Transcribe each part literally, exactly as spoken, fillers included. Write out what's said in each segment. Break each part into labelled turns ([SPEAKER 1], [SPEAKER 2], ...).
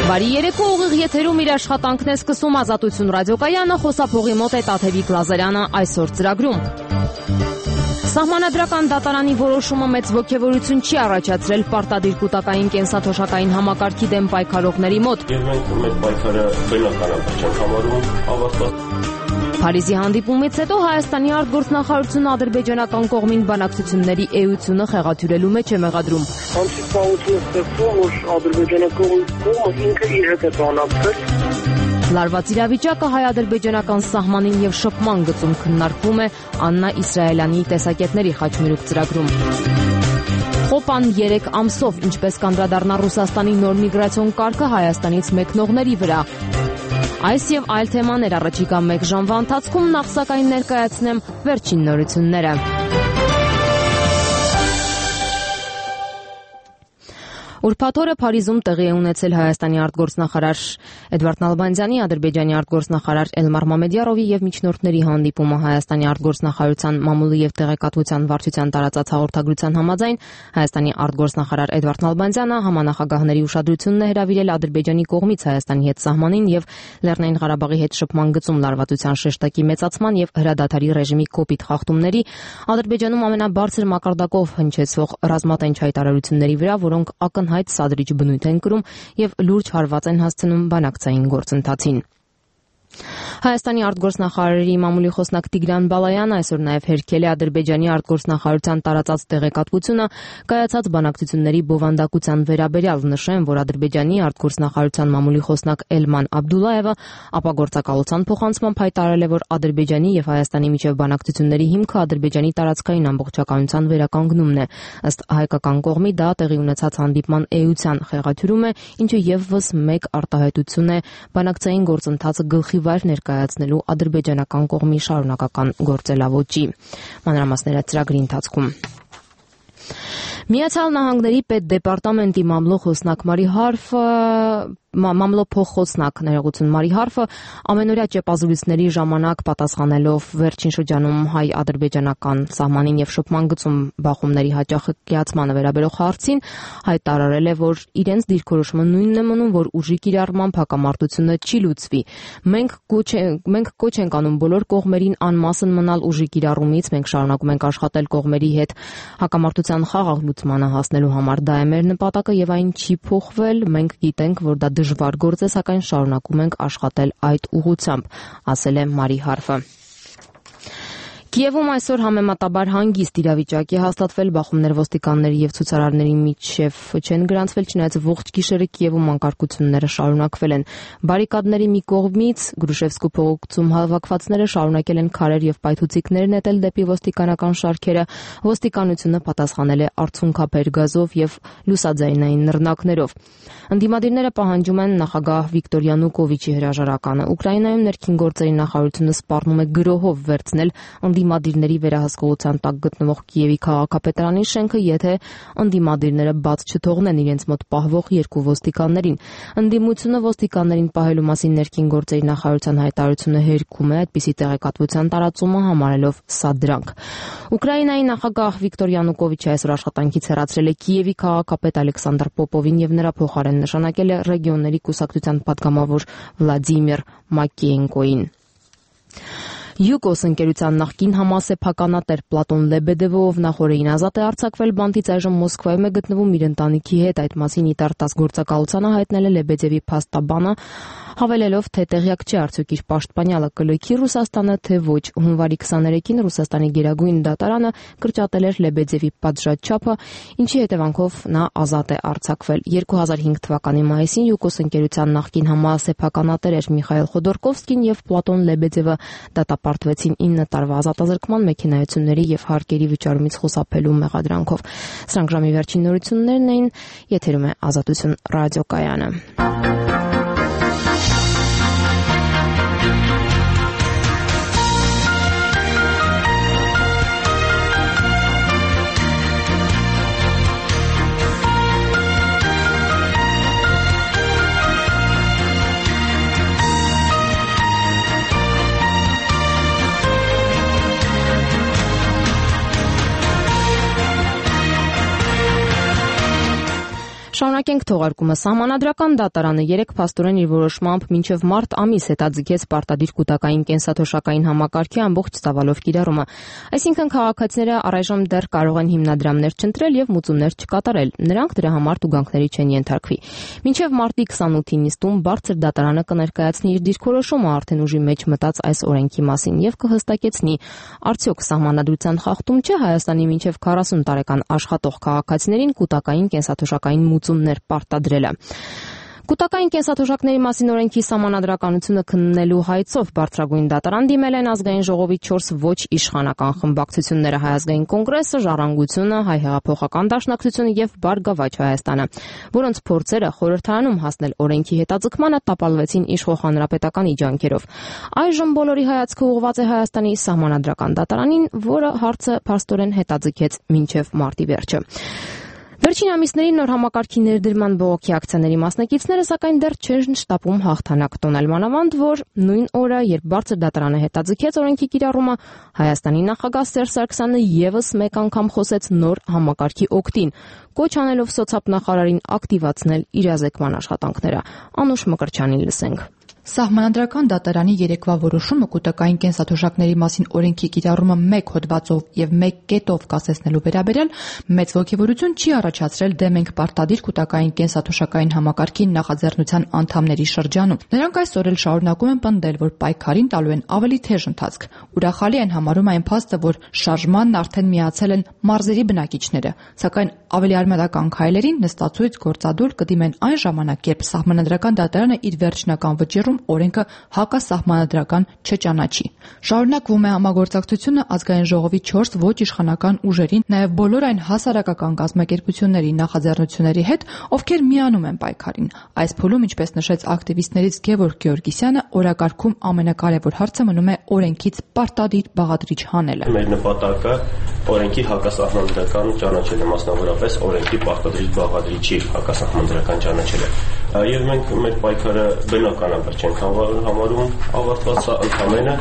[SPEAKER 1] Բարի երեկո, ուղիղ եթերում իր աշխատանքն է սկսում Ազատություն ռադիոկայանը, խոսափողի մոտ է Տաթևիկ Լազարյանը այսօր ծրագրում։ Սահմանադրական դատարանի որոշումը մեծ ոգևորություն չի առաջացրել պարտադիր կուտակային կենսաթոշակային համակարգի դեմ պայքարողների մոտ։
[SPEAKER 2] Եվ մենք մեր պայքարը բնականաբար չենք համարում ավարտված։
[SPEAKER 1] Փարիզի հանդիպումից հետո Հայաստանի արտգործնախարարությունը ադրբեջանական կողմին բանակցությունների էությունը խեղաթյուրելու մեջ է մեղադրում։
[SPEAKER 3] Անցիպահությունը ստեղծում, որ ադրբեջանական կողմը ինքը իր հետ է բանակցել։
[SPEAKER 1] Լարված իրավիճակը հայ-ադրբեջանական սահմանին եւ շփման գծում քննարկվում է Աննա Իսրայելյանի տեսակետների խաչմերուկ ծրագրում։ Խոպան երեք ամսով ինչպես կանդրադառնա Ռուսաստանի նոր միգրացիոն կարգը Հայաստանից մեկնողների վրա։ Այս եւ այլ թեմաներ առաջիկա մեկ ժամվա ընթացքում, նախ սակայն ներկայացնեմ վերջին նորությունները։ Ուրբաթ օրը Փարիզում տեղի է ունեցել Հայաստանի արտգործնախարար Էդվարդ Նալբանդյանի, Ադրբեջանի արտգործնախարար Էլմար Մամեդյարովի եւ միջնորդների հանդիպումը Հայաստանի արտգործնախարարության մամուլի եւ տեղեկատվության վարչության տարածած հաղորդագրության համաձայն Հայաստանի արտգործնախարար Էդվարդ Նալբանդյանը համանախագահների ուշադրությունն է հրավիրել Ադրբեջանի կողմից Հայաստանի հետ սահմանին եւ Լեռնային Ղարաբաղի հետ շփման գծում լարվածության շեշտակի մեծացման եւ հրադադարի ռեժիմի կոպիտ խախտումների, Ադրբեջանում ամենաբարձր մակարդակով հնչեցող ռազմատենչ հայտարարությունների վրա, որոնք ակնհայտ սադրիչ բնույթ են կրում եւ լուրջ հարված են հասցնում բանակցային գործընթացին։ Հայաստանի արտգործնախարարի մամուլի խոսնակ Տիգրան Բալայանը այսօր նաև հերքել է Ադրբեջանի արտգործնախարարության տարածած տեղեկատվությունը կայացած բանակցությունների բովանդակության վերաբերյալ, նշեն, որ Ադրբեջանի արտգործնախարարության մամուլի խոսնակ Էլման Աբդուլլայևը ապագործակալության փոխանցմամբ հայտարարել է, որ Ադրբեջանի եւ Հայաստանի միջև բանակցությունների հիմքը Ադրբեջանի տարածքային ամբողջականության վերականգնումն է։ Ըստ հայկական կողմի դա տեղի ունեցած հանդիպման էության խեղաթյուրում է, ինչը եւս մեկ արտահայտություն է բանակցային գործընթացը գլխի վայր ներկայացնելու ադրբեջանական կողմի շարունակական գործելավոճի։ Մանրամասները ծրագրի ընթացքում։ Միացյալ Նահանգների պետդեպարտամենտի մամլո խոսնակ Մարի Հարֆը Մամլո փոխխոսնակ ներողություն Մարի Հարֆը ամենօրյա ճեպազրույցների ժամանակ պատասխանելով վերջին շրջանում հայ-ադրբեջանական սահմանին եւ շփման գծում բախումների հաճախակիացմանը վերաբերող հարցին հայտարարել է, որ իրենց դիրքորոշումը նույնն է մնում, որ ուժի կիրառմամբ հակամարտությունը չի լուծվի։ Մենք կոչ մենք կոչ ենք անում բոլոր կողմերին անմասն մնալ ուժի կիրառումից, մենք շարունակում ենք աշխատել կողմերի հետ հակամարտության խաղաղ լուծմանը հասնելու համար, դա է մեր նպատակը եւ այն չի փոխվել, մենք գիտենք, որ դա դժվար գործ է, սակայն շարունակում ենք աշխատել այդ ուղղությամբ, ասել է Մարի Հարֆը։ Կիևում այսօր համեմատաբար հանգիստ իրավիճակ է հաստատվել, բախումներ ոստիկանների եւ ցուցարարների միջև չեն գրանցվել, չնայած ողջ գիշերը Կիևում անկարգությունները շարունակվել են։ Բարիկադների մի կողմից Գրուշևսկու փողոցում հավաքվածները շարունակել են քարեր եւ պայթուցիկներ նետել դեպի ոստիկանական շարքերը, ոստիկանությունը պատասխանել է արցունքաբեր գազով եւ լուսաձայնային նռնակներով։ Ընդդիմադիրները պահանջում են նախագահ Վիկտոր Յանուկովիչի հրաժարականը։ Ուկրաինայում ներքին գործերի նախարարությունը սպառնում է գրոհով վերցնել ընդդիմադիրների վերահսկողության տակ գտնվող Կիևի քաղաքապետարանի շենքը, եթե ընդդիմադիրները բաց չթողնեն իրենց մոտ պահվող երկու ոստիկաններին։ Ընդդիմությունը ոստիկաններին պահելու մասին ներքին գործերի նախարարության հայտարարությունը հերքում է, այդպիսի տեղեկատվության տարածումը համարելով սադրանք։ Ուկրաինայի նախագահ Վիկտոր Յանուկովիչը այսօր աշխատանքից հեռացրել է Կիևի քաղաքապետ Ալեքսանդր Պոպովին եւ նրա փոխարեն նշանակել է ռեգիոնների կուսակցության պատգամավոր Վլադիմիր Մակեենկոին։ Յուկոս ընկերության նախկին համասեփականատեր Պլատոն Լեբեդևը, ով նախորդին ազատ է արձակվել բանտից, այժմ Մոսկվայում է գտնվում իր ընտանիքի հետ, այդ մասին ԻՏԱՐ տաս գործակալությանը հայտնել է Լեբեդևի փաստաբանը, հավելելով, թե տեղյակ չէ արդյոք իր պաշտպանյալը կլքի Ռուսաստանը, թե ոչ։ Հունվարի քսաներեքին Ռուսաստանի գերագույն դատարանը կրճատել էր Լեբեդևի պատժաչափը, ինչի հետևանքով նա ազատ է արձակվել։ երկու հազար հինգ թվականի մայիսին Յուկոս ընկերության նախկին համասեփականատեր էր Միխայել Խոդորկովսկին եւ Պլատոն Լեբեդևը դատապարտվեցին ինը տարվա ազատազրկման, մեքենայությունների եւ հարկերի վճարումից խուսափելու մեղադրանքով։ Սրանք ժամի վերջին նորություններն էին, եթերում է Ազատություն ռադիոկայանը։ Շարունակենք թողարկումը։ Սահմանադրական դատարանը երեք փաստորեն իր որոշմամբ մինչև մարտ ամիս հետաձգեց պարտադիր կൂտակային կենսաթոշակային համակարգի ամբողջ ծավալով կիրառումը։ Այսինքն քաղաքացիները առայժմ դեռ կարող են հիմնադրամներ չընտրել եւ մուծումներ չկատարել։ Նրանք դրա համար տուգանքների չեն ենթարկվի։ Մինչև մարտի քսանութի նիստում բարձր դատարանը կներկայացնի իր դիրքորոշումը արդեն ուժի մեջ մտած այս օրենքի մասին եւ կհստակեցնի, արդյոք սահմանադրության խախտում չէ Հայաստանի մինչև քառասուն տարեկան աշխատող քաղաքացիներին կൂտակային կենսաթոշակային մուծումներ պարտադրելը։ Կൂտակային կենսաթոշակների մասին օրենքի սահմանադրականությունը քննելու հայցով բարձրագույն դատարան դիմել են ազգային ժողովի չորս ոչ իշխանական խմբակցությունները՝ Հայ ազգային կոնգրեսը, Ժառանգությունը, Հայ հեղափոխական դաշնակցությունը եւ Բարգավաճ Հայաստանը, որոնց փորձերը խորհրդարանում հասնել օրենքի հետաձգմանը տապալվեցին իշխող հանրապետականի ջանքերով։ Այժմ բոլորի հայացքը ուղղված է Հայաստանի սահմանադրական դատարանին, որը հարցը փաստորեն հետաձգեց մինչև մարտի վերջը։ Վերջին ամիսներին նոր համակարգի ներդրման բողոքի ակցիաների մասնակիցները սակայն դեռ չեն շտապում հաղթանակ տոնել, մանավանդ որ նույն օրը, երբ բարձր դատարանը հետաձգեց օրենքի կիրառումը, Հայաստանի նախագահ Սերժ Սարգսյանը եւս մեկ անգամ խոսեց նոր համակարգի օգտին, կոչ անելով սոցիալնախարարին ակտիվացնել իրազեկման աշխատանքները։ Անուշ Մկրտչյանին լսենք։
[SPEAKER 4] Սահմանադրական դատարանի երեկվա որոշումը կൂտակային կենսաթոշակների մասին օրենքի կիրառումը մեկ հոդվածով եւ մեկ կետով կասեցնելու վերաբերյալ մեծ ոգևորություն չի առաջացրել դեմ ենք պարտադիր կൂտակային կենսաթոշակային համակարգի նախաձեռնության անդամների շրջանում։ Նրանք այսօր էլ շարունակում են պնդել, որ պայքարին տալու են ավելի թեժ ընթացք։ Ուրախալի են համարում այն փաստը, որ շարժմանն արդեն միացել են մարզերի բնակիչները, սակայն ավելի արմատական քայլերին նստածույց գործադուլ կդիմեն այն ժամանակ, երբ սահմանադրական դատարանը իր վերջնական վճիռում օրենքը հակասահմանադրական չճանաչի։ Շարունակվում է համագործակցությունը ազգային ժողովի չորս ոչ իշխանական ուժերին, նաև բոլոր այն հասարակական կազմակերպությունների նախաձեռնությունների հետ, ովքեր միանում են պայքարին։ Այս փուլում, ինչպես նշեց ակտիվիստներից Գևորգ Գեորգիսյանը, օրակարգում ամենակարևոր հարցը մնում է օրենքից պարտադիր բաղադրիչ հանելը։
[SPEAKER 2] Մեր նպատակը օրենքի հակասահմանադրական ճանաչելը, մասնավորապես օրենքի պարտադիր բաղադրիչի հակասահմանադրական ճանաչելը։ Եվ մենք մեր պայքարը բնականաբար չենք համարում, ավարտված ընդամենը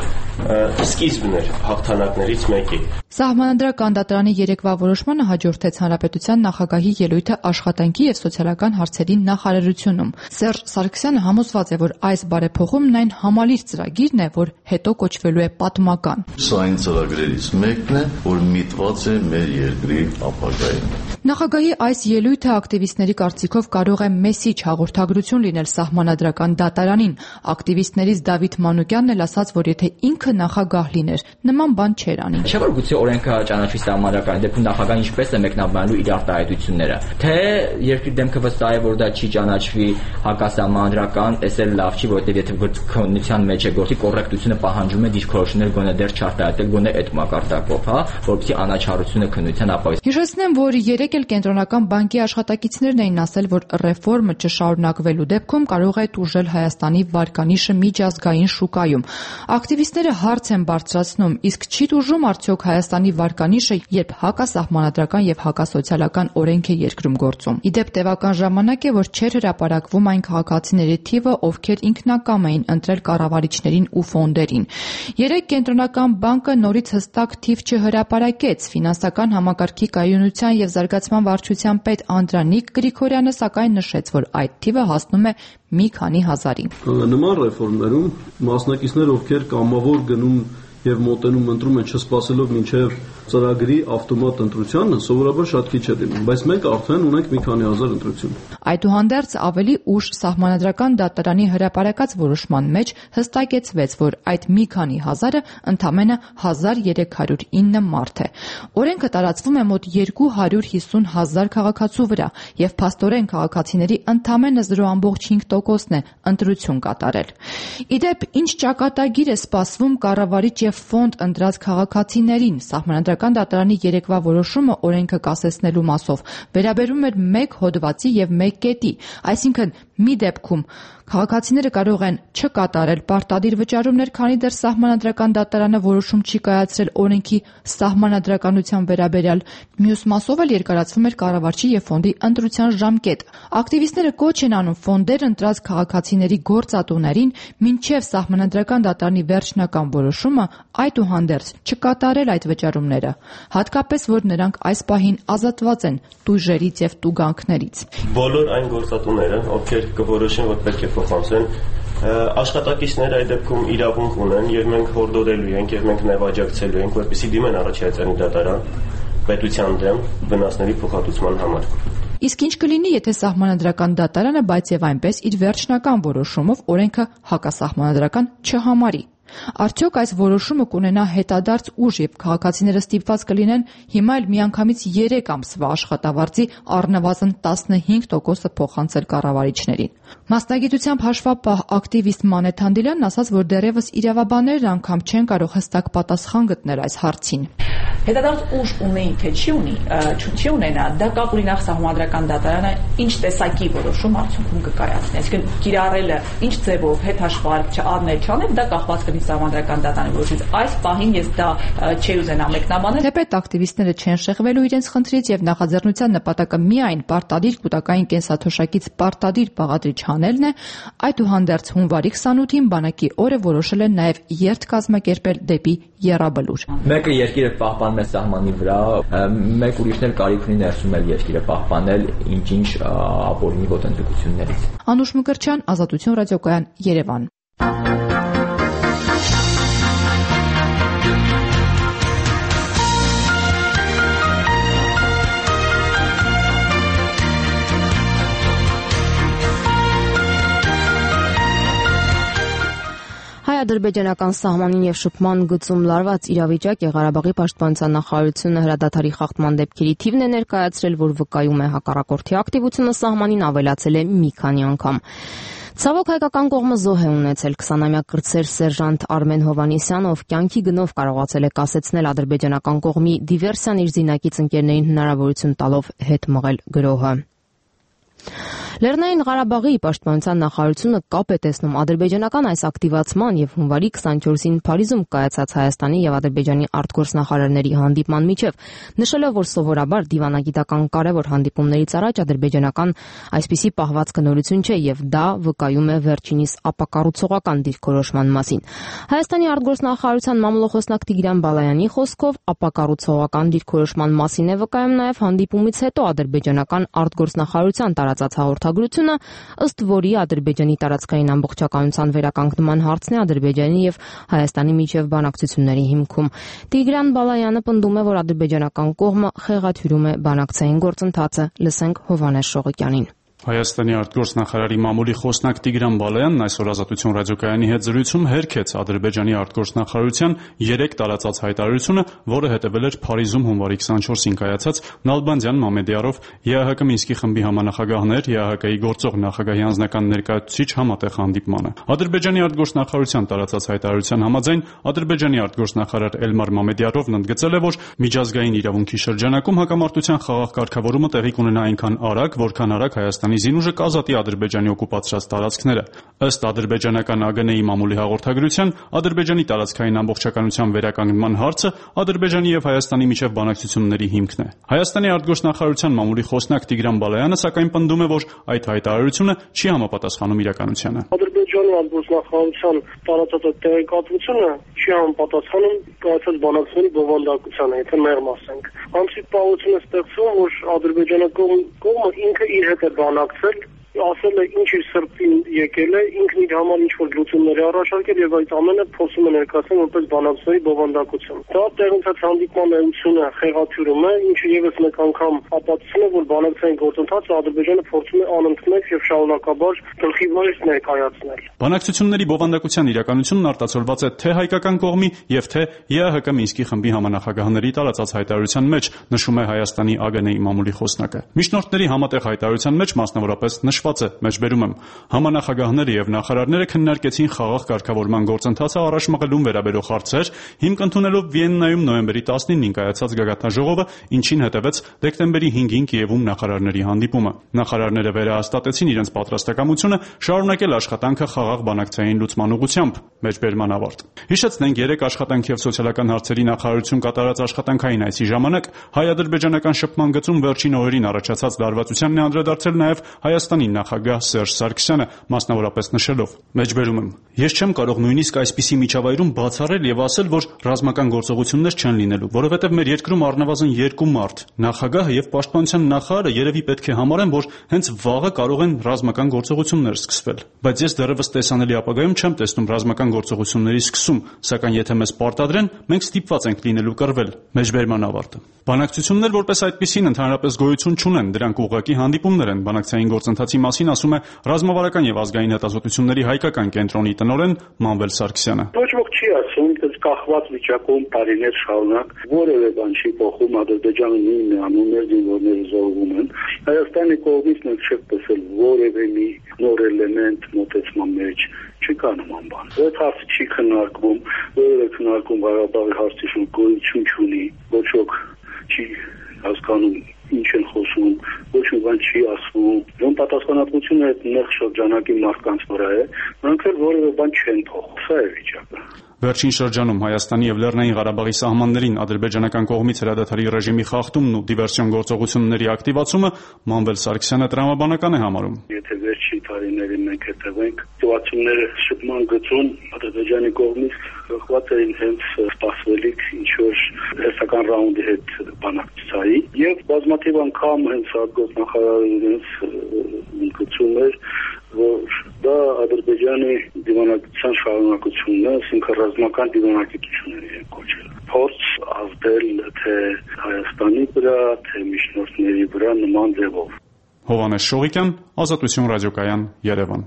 [SPEAKER 2] սկիզբն էր հաղթանակներից մեկի։
[SPEAKER 4] Սահմանադրական դատարանի երեկվա որոշմանը հաջորդեց հանրապետության նախագահի ելույթը աշխատանքի եւ սոցիալական հարցերի նախարարությունում։ Սերժ Սարգսյանը համոզված է, որ այս բարեփոխումն այն համալիր ծրագիրն է, որ հետո կոչվելու է պատմական։
[SPEAKER 5] Սա այն ծրագրերից մեկն է, որ միտված է մեր երկրի ապագային։
[SPEAKER 4] Նախագահի այս ելույթը ակտիվիստների կարծիքով կարող է մեսիջ հաղորդագրություն լինել սահմանադրական դատարանին։ Ակտիվիստներից Դավիթ Մանուկյանն էլ ասաց, որ եթե ինքը նախագահ լիներ, նման բան չէր անի։
[SPEAKER 6] Չէ՞ որ գուցե օրենքը ճանաչվի սահմանադրական դեպքում նախագահն ինչպես է մեկնաբանելու իր արտահայտությունները։ Թե երկրի դեմքը վստահ է, որ դա չի ճանաչվի հակասահմանադրական, էս էլ լավ չի, որովհետև եթե գործունեության մեջ է գործի կոռեկտությունը պահանջում է դիրքորոշումներ գոնե դեռ չարտահայտել, գոնե այդ մակարդակով, հա, որովհետեւ անաչառությունը քննության ապահովի։
[SPEAKER 4] Հիշեցնեմ, որ երեք էլ կենտրոնական բանկի աշխատակիցներն էին ասել, որ ռեֆորմը չշարունակվելու դեպքում կարող է տուժել Հայաստանի վարկանիշը միջազգային շուկայում։ Ակտիվիստները հարց են բարձրացնում, իսկ չի տուժում արդյոք Հայաստանի վարկանիշը, երբ հակասահմանադրական եւ հակասոցիալական օրենք է երկրում գործում։ Իդեպ տևական ժամանակ է, որ չէր հրապարակվում այն քաղաքացիների թիվը, ովքեր ինքնակամ էին ընտրել կառավարիչներին ու ֆոնդերին։ Երեք կենտրոնական բանկը նորից հստակ թիվ չհրապարակեց։ Ֆինանսական համակարգի կայունության եւ զարգացման վարչության պետ Անդրանիկ Գրիգորյանը սակայն նշեց, որ այդ թիվը հասնում է մի քանի հազարի։
[SPEAKER 7] Նման ռեֆորմներում մասնակիցներ, ովքեր կամավոր գնում եւ մոտենում ընտրում են չսպասելով մինչեւ ծրագրի ավտոմատ ընտրությանը, սովորաբար շատ քիչ է լինում, բայց մենք արդեն ունենք մի քանի հազար ընտրություն։
[SPEAKER 4] Այդուհանդերձ ավելի ուշ սահմանադրական դատարանի հրապարակած որոշման մեջ հստակեցվեց, որ այդ մի քանի հազարը ընդամենը հազար երեք հարյուր ինը մարդ է։ Օրենքը տարածվում է մոտ երկու հարյուր հիսուն հազար քաղաքացու վրա եւ փաստորեն քաղաքացիների ընդամենը զրո կόμμα հինգ տոկոսն է ընտրություն կատարել։ Իդեպ ինչ ճակատագիր է սպասվում կառավարիչ եւ ֆոնդ ընտրած քաղաքացիներին։ Սահմանադրական դատարանի երեկվա որոշումը օրենքը կասեցնելու մասով վերաբերում էր մեկ հոդվածի եւ մեկ կետի, այսինքն Մի դեպքում քաղաքացիները կարող են չկատարել պարտադիր վճարումներ, քանի դեռ Սահմանադրական դատարանը որոշում չի կայացրել օրենքի սահմանադրականության վերաբերյալ։ Մյուս մասով էլ երկարացվում էր կառավարչի եւ ֆոնդի ընտրության ժամկետը։ Ակտիվիստները կոչ են անում ֆոնդեր ընտրած քաղաքացիների գործատուներին մինչև Սահմանադրական դատարանի վերջնական որոշումը այդուհանդերձ չկատարել այդ վճարումները, հատկապես որ նրանք այս պահին ազատված են տույժերից եւ տուգանքներից։
[SPEAKER 2] Բոլոր այն գործատուները, ովքեր կորոշեն, որ պետք է փոխանցեն, աշխատակիցները այդ դեպքում իրավունք ունեն եւ մենք հորդորելու ենք եւ մենք նվաճակցելու ենք, որպեսզի դիմեն առաջացանի դատարան պետության դեմ վնասների փոխհատուցման համար։
[SPEAKER 4] Իսկ ինչ կլինի, եթե Սահմանադրական դատարանը բայց եւ այնպես իր վերջնական որոշումով օրենքը հակասահմանադրական չհամարի։ Արդյոք այս որոշումը կունենա հետադարձ ուժ եւ քաղաքացիները ստիպված կլինեն հիմա էլ միանգամից երեք ամսվա աշխատավարձի առնվազն տասնհինգ տոկոսը փոխանցել կառավարիչներին։ Մասնագիտությամբ հաշվապահ ակտիվիստ Մանեթ Հանդիլյանն ասաց, որ դեռևս իրավաբաններն անգամ չեն կարող հստակ պատասխան գտնել այս հարցին։
[SPEAKER 8] Հետադարձ ուժ ունի, թե չի ունի, չի ունենա, դա կապ ունի նախ Սահմանադրական դատարանը ինչ տեսակի որոշում արդյունքում կկայացնի, այսինքն կիրառելը ինչ ձևով հետ հաշվարկ չառնել, չանել, դա կախված կլինի Սահմանադրական դատարանի որոշումից։ Այս պահին ես դա չի ուզենա մեկնաբանել։
[SPEAKER 4] Թեպետ ակտիվիստները չեն շեղվելու իրենց խնդրից եւ նախաձեռնության նպատակը միայն պարտադիր կൂട്ടակային կենսաթոշակից պարտադիր բաղադրիչ հանելն է, այդուհանդերձ հունվարի քսանութին բանակի օրը որոշել են նաեւ երթ կազմակերպել դեպի Եռաբլուր։
[SPEAKER 6] Մեկը երկիրը պահպանում է սահմանի վրա, մեկ ուրիշն էլ կարիք ունի ներսում էլ երկիրը պահպանել ինչ-ինչ ապօրինի ոտնձգություններից։
[SPEAKER 4] Անուշ Մկրտչյան, Ազատություն ռադիոկայան, Երևան։
[SPEAKER 1] Հայ-ադրբեջանական սահմանին եւ շփման գծում լարված իրավիճակ է Ղարաբաղի պաշտպանության նախարարությունը հրադադարի խախտման դեպքերի թիվն է ներկայացրել, որ վկայում է հակառակորդի ակտիվությունը սահմանին ավելացել է մի քանի անգամ։ Ցավոք հայկական կողմը զոհ է ունեցել քսանամյա կրտսեր սերժանտ Արմեն Հովհաննիսյանը, ով կյանքի գնով կարողացել է կասեցնել ադրբեջանական կողմի դիվերսիան իր զինակից ընկերներին հնարավորություն տալով հետ մղել գրոհը։ Լեռնային Ղարաբաղի պաշտպանության նախարարությունը կապ է տեսնում ադրբեջանական այս ակտիվացման եւ հունվարի քսանչորսին Փարիզում կայացած Հայաստանի եւ Ադրբեջանի արտգործնախարարների հանդիպման միջև, նշելով, որ սովորաբար դիվանագիտական կարևոր հանդիպումներից առաջ ադրբեջանական այսպիսի պահվածքը նորություն չէ եւ դա վկայում է վերջինիս ապակառուցողական դիրքորոշման մասին։ Հայաստանի արտգործնախարարության մամլոխոսնակ Տիգրան Բալայանի խոսքով ապակառուցողական դիրքորոշման մասին է վկայում նաեւ հանդիպումից հետո ադրբեջանական արտգործնախարարության տարածած հաղորդագրությունը, ըստ որի Ադրբեջանի տարածքային ամբողջականության վերականգնման հարցն է Ադրբեջանի եւ Հայաստանի միջև բանակցությունների հիմքում։ Տիգրան Բալայանը պնդում է, որ ադրբեջանական կողմը խեղաթյուրում է բանակցային գործընթացը։ Լսենք Հովհաննես Շողիկյանին։
[SPEAKER 9] Հայաստանի արտգործնախարարի մամուլի խոսնակ Տիգրան Բալայանն այսօր Ազատություն ռադիոկայանի հետ զրույցում հերքեց Ադրբեջանի արտգործնախարարության երեք տարածած հայտարարությունը, որը հետևել էր Փարիզում հունվարի քսանչորսին կայացած Նալբանդյան, Մամեդիարով, ԵԱՀԿ Մինսկի խմբի համանախագահներ, ԵԱՀԿ-ի գործող նախագահի անձնական ներկայացուցիչ համատեղ հանդիպմանը։ Ադրբեջանի արտգործնախարարության տարածած հայտարարության համաձայն Ադրբեջանի արտգործնախարար Էլմար Մամեդիարովն ընդգծել է, որ միջազգային իրավունքի շրջանակում հակամարտության խաղաղ կարգավորումը տեղի կունենա այնքան արագ, որքան արագ Հայաստանի զինուժը կազատի Ադրբեջանի օկուպացրած տարածքները։ Ըստ ադրբեջանական ԱԳՆ-ի մամուլի հաղորդագրության, Ադրբեջանի տարածքային ամբողջականության վերականգնման հարցը Ադրբեջանի եւ Հայաստանի միջև բանակցությունների հիմքն է։ Հայաստանի արտգործնախարարության մամուլի խոսնակ Տիգրան Բալայանը սակայն պնդում է, որ այդ հայտարարությունը չի համապատասխանում իրականությանը։
[SPEAKER 3] Ադրբեջանի արտգործնախարարության տարածած տեղեկատվությունը չի համապատասխանում կայացած բանակցությունների բովանդակությանը, եթե մեղմ ասենք։ Անցիպահություն է ստեղծվում, որ ադրբեջանական կողմը ինքը իր հետ է բանակցել, ասել է ինչ իր սրտին եկել է, ինքն իր համար ինչ որ լուծումներ է առաջարկել եւ այդ ամենը փորձում է ներկայացնել որպես բանակցությունների բովանդակություն։ Դա տեղ ունեցած հանդիպման էությունը խեղաթյուրում է, ինչը եւս մեկ անգամ ապացուցում է, որ բանակցային գործընթացը Ադրբեջանը փորձում է անընդմեջ եւ շարունակաբար գլխի վայր ներկայացնել։
[SPEAKER 9] Բանակցությունների բովանդակության իրականությունն արտացոլված է թե հայկական կողմի եւ թե ԵԱՀԿ Մինսկի խմբի համանախագահների տարածած հայտարարության մեջ, նշում է Հայաստանի ԱԳՆ-ի մամուլի խոսնակը։ Միջնորդների համատեղ հայտարարության մեջ մասնավորապես նշված ասված է, մեջբերում եմ. համանախագահները եւ նախարարները քննարկեցին խաղաղ կարգավորման գործընթացը առաջ մղելուն վերաբերող հարցեր, հիմք ընդունելով Վիեննայում նոյեմբերի տասնինին կայացած գագաթնաժողովը, ինչին հետևեց դեկտեմբերի հինգին Կիևում նախարարների հանդիպումը։ Նախարարները վերահաստատեցին իրենց պատրաստակամությունը շարունակել աշխատանքը խաղաղ բանակցային լուծման ուղղությամբ։ Մեջբերման ավարտ։ Հիշեցնենք, երեք աշխատանքի եւ սոցիալական հարցերի նախարարություն կատարած աշխատանքային այցի ժամանակ հայ-ադրբեջանական շփման գծում վերջին օրերին առաջացած լարվածությանն է անդրադարձել նաեւ Հայաստանի նախագահ Սերժ Սարգսյանը, մասնավորապես նշելով. Մեջբերում եմ. Ես չեմ կարող նույնիսկ այսպիսի միջավայրում բացառել եւ ասել, որ ռազմական գործողություններ չեն լինելու, որովհետեւ մեր երկրում առնվազն երկու մարդ, նախագահը եւ պաշտպանության նախարարը երևի պետք է համարեն, որ հենց վաղը կարող են ռազմական գործողություններ սկսվել։ Բայց ես դեռևս տեսանելի ապագայում չեմ տեսնում ռազմական գործողությունների սկսում, սակայն եթե մեզ պարտադրեն, մենք ստիպված ենք լինելու կռվել։ Մեջբերման ավարտը։ Բանակցություններ որպես այդպիսին ընդհանրապես գոյություն չունեն, դրանք ուղղակի հանդիպումներ են։ Բանակցային գործընթացի մասին ասում է ռազմավարական եւ ազգային հետազոտությունների հայկական կենտրոնի տնօրեն Մանվել Սարգսյանը։
[SPEAKER 3] Ոչ ոք չի ասում, թե կախված վիճակում տարիներ շարունակ որևէ բան չի փոխում, Ադրբեջանը նույնն է անում, մեր զինվորները զոհվում են։ Հայաստանի կողմից մենք չենք տեսել որևէ մի նոր էլեմենտ մոտեցման մեջ։ Չի կանում անբան։ Այդ հարցը չի քննարկվում, որևէ քննարկում Ղարաբաղի հարցի շուրջ գոյություն չունի, ոչ ոք չի հասկանում ինչ են խոսում, ոչ մի բան չի ասվում։ Դրանց պատասխանատվությունը այդ նեղ շրջանակի մարդկանց վրա է, նրանք էլ որևէ բան չեն փոխում։ Սա է վիճակը։
[SPEAKER 9] Վերջին շրջանում Հայաստանի եւ Լեռնային Ղարաբաղի սահմաններին ադրբեջանական կողմից հրադադարի ռեժիմի խախտումն ու դիվերսիոն գործողությունների ակտիվացումը Մանվել Սարգսյանը տրամաբանական է համարում։
[SPEAKER 3] Եթե վերջին տարիներին մենք հետևենք, սитуացիաները շփման գծում Ադրբեջանի կողմից խախտված էին հենց սպասվելիք ինչ որ հերթական ռաունդի հետ բանակցայի եւ բազմաթիվ անգամ հենց արտգործնախարարը իրենց ընդգծում էր, որ դա Ադրբեջանի դիվանագիտության շարունակությունն է, այսինքն ռազմական դիվանագիտությունների են կոչել։ Փորձ ազդել թե Հայաստանի վրա, թե միջնորդների վրա նման ձևով։
[SPEAKER 9] Հովհաննես Շողիկյան, Ազատություն ռադիոկայան, Երևան։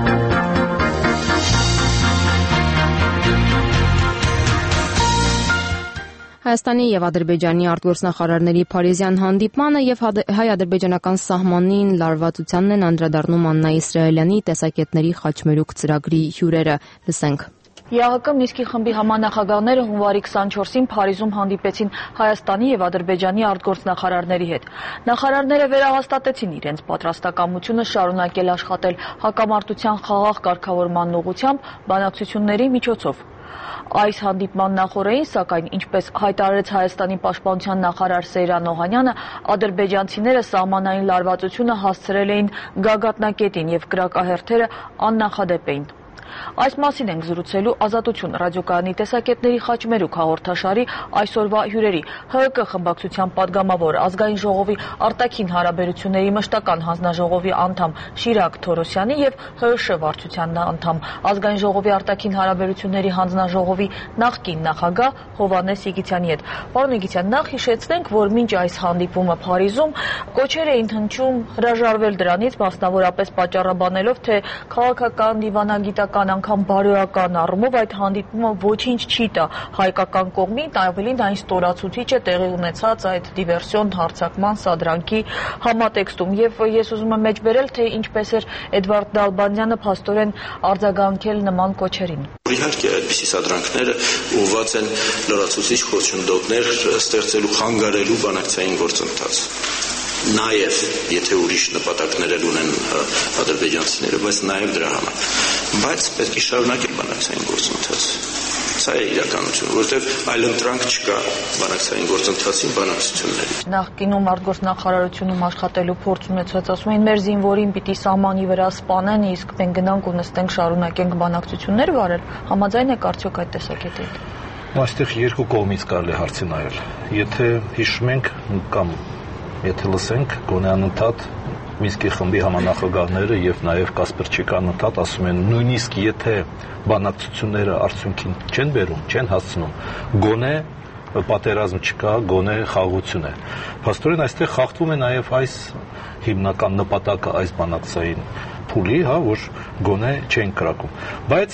[SPEAKER 1] Հայաստանի եւ Ադրբեջանի արտգործնախարարների Փարիզյան հանդիպմանը եւ հայ-ադրբեջանական սահմանին լարվածությանն են անդրադառնում Աննա Իսրայելյանի տեսակետների խաչմերուկ ծրագրի հյուրերը։ Լսենք։
[SPEAKER 8] ԵԱՀԿ Մինսկի խմբի համանախագահները հունվարի քսանչորսին Փարիզում հանդիպեցին Հայաստանի եւ Ադրբեջանի արտգործնախարարների հետ։ Նախարարները վերահաստատեցին իրենց պատրաստակամությունը շարունակել աշխատել հակամարտության խաղաղ կարգավորման ուղղությամբ բանակցությունների միջոցով։ Այս հանդիպման նախօրեին, սակայն, ինչպես հայտարարեց Հայաստանի պաշտպանության նախարար Սեյրան Օհանյանը, ադրբեջանցիները սահմանային լարվածությունը հասցրել էին գագաթնակետին եւ կրակահերթերը աննախադեպ էին։ Այս մասին ենք զրուցելու Ազատություն ռադիոկայանի տեսակետների խաչմերուկ հաղորդաշարի այսօրվա հյուրերի՝ ՀՀԿ խմբակցության падգամավոր, Ազգային ժողովի արտաքին հարաբերությունների մշտական հանձնաժողովի անդամ Շիրակ Թորոսյանի եւ ՀՀՇ վարչության անդամ, Ազգային ժողովի արտաքին հարաբերությունների հանձնաժողովի նախկին նախագահ Հովհաննես Իգիթյանի հետ։ Պարոն Իգիթյան, նախ հիշեցնենք, որ մինչ այս հանդիպումը Փարիզում կոչեր էին հնչում հրաժարվել դրանից, մասնավորապես պատճառաբանելով, թե քաղաքական, դիվանագիտական անգամ բարոյական առումով այդ հանդիպումը ոչինչ չի տա հայկական կողմին, ավելին այն ստորացուցիչ է տեղի ունեցած այդ դիվերսիոն հարձակման սադրանքի համատեքստում։ Եվ ես ուզում եմ մեջբերել, թե ինչպես էր Էդվարդ Դալբանյանը փաստորեն արձագանքել նման կոչերին։
[SPEAKER 10] Իհարկե, այդպիսի սադրանքները ուղղված են լրացուցիչ խոչընդոտներ ստեղծելու, խանգարելու բանակցային գործընթաց։ Նաև, եթե ուրիշ նպատակներ ունեն ադրբեջանցիները, բայց նաև դրա համար։ Բայց պետք է շարունակել բանակցային գործընթացը։ Սա է իրականությունը, որովհետև այլընտրանք չկա բանակցային գործընթացին, բանակցությունների։
[SPEAKER 8] Նախկինում արտգործնախարարությունում աշխատելու փորձ ունեցած ասում են, մեր զինվորին պիտի սահմանի վրա սպանեն, իսկ մենք գնանք ու նստենք շարունակենք բանակցություններ վարել։ Համաձայն եք արդյոք այդ տեսակետի հետ։
[SPEAKER 11] Այստեղ երկու կողմից կարելի է հարցի նայել։ Եթե հիշում ենք կամ եթե լսենք, գոնե անընդհատ Մինսկի խմբի համանախագահները եւ նաեւ Կասպերչիկը անընդհատ ասում են, նույնիսկ եթե բանակցությունները արդյունքին չեն բերում, չեն հասցնում, գոնե պատերազմ չկա, գոնե խաղաղություն է։ Փաստորեն այստեղ խախտվում է նաեւ այս հիմնական նպատակը այս բանակցային փուլի, հա, որ գոնե չեն կրակում։ Բայց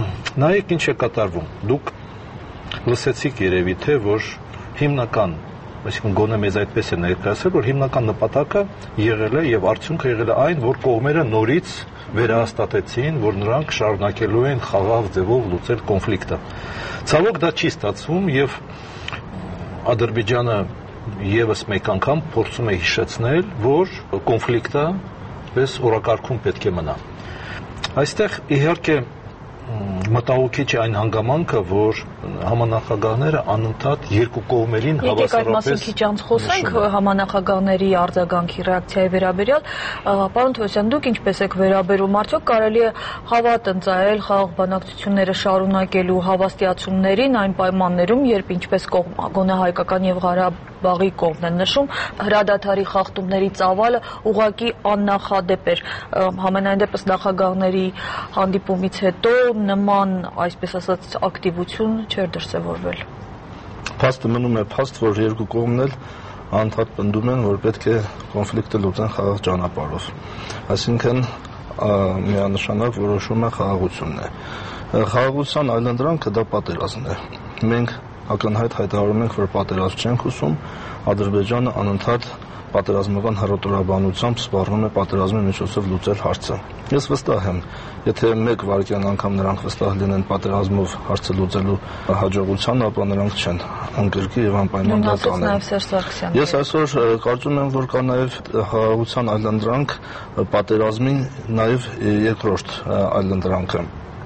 [SPEAKER 11] նայեք ինչ է կատարվում։ Դուք լսեցիք երևի թե որ հիմնական այսինքն գոնե մեզ այդպես է ներկայացրել, որ հիմնական նպատակը եղել է եւ արդյունքը եղել է այն, որ կողմերը նորից վերահաստատեցին, որ նրանք շարունակելու են խաղաղ ձևով լուծել կոնֆլիկտը։ Ցավոք դա չի ստացվում եւ Ադրբեջանը եւս մեկ անգամ փորձում է հիշեցնել, որ կոնֆլիկտը պես օրակարգում պետք է մնա։ Այստեղ իհարկե մտահոգիչ է այն հանգամանքը, որ համանախագահները անընդհատ երկու կողմերին
[SPEAKER 8] հավասարապես Եկեք այդ մասին քիչ անց խոսենք համանախագահների արձագանքի ռեակցիայի վերաբերյալ, պարոն Թովոսյան, դուք ինչպես եք վերաբերում, արդյոք կարելի է հավատ ընծայել խաղաղ բանակցությունները շարունակելու հավաստիացումներին այն պայմաններում, երբ ինչպես գոնե հայկական եւ Ղարաբաղի կողմն են նշում, հրադադարի խախտումների ծավալը ուղղակի աննախադեպ էր։ Համենայն դեպս նախագահների հանդիպումից հետո նման, այսպես ասած, ակտիվություն չէր դրսևորվել։
[SPEAKER 12] Փաստը մնում է փաստ, որ երկու կողմն էլ անդադ պնդում են, որ պետք է կոնֆլիկտը լուծեն խաղաղ ճանապարհով։ Այսինքն միանշանակ որոշումը խաղաղությունն է։ Խաղաղության այլընտրանքը դա պատերազմն է։ Մենք ակնհայտ հայտարարում ենք, որ պատերազմ չենք ուզում, Ադրբեջանը անընդհատ պատերազմական հռետորաբանությամբ սպառնում է պատերազմի միջոցով լուծել հարցը։ Ես վստահ եմ, եթե մեկ վայրկյան անգամ նրանք վստահ լինեն պատերազմով հարցը լուծելու հաջողության, ապա նրանք չեն անկրկի եւ անպայման դա կանեն։ Ես այսօր կարծում եմ, որ կա նաեւ խաղաղության այլընտրանք պատերազմի նաեւ երկրորդ այլընտրանքը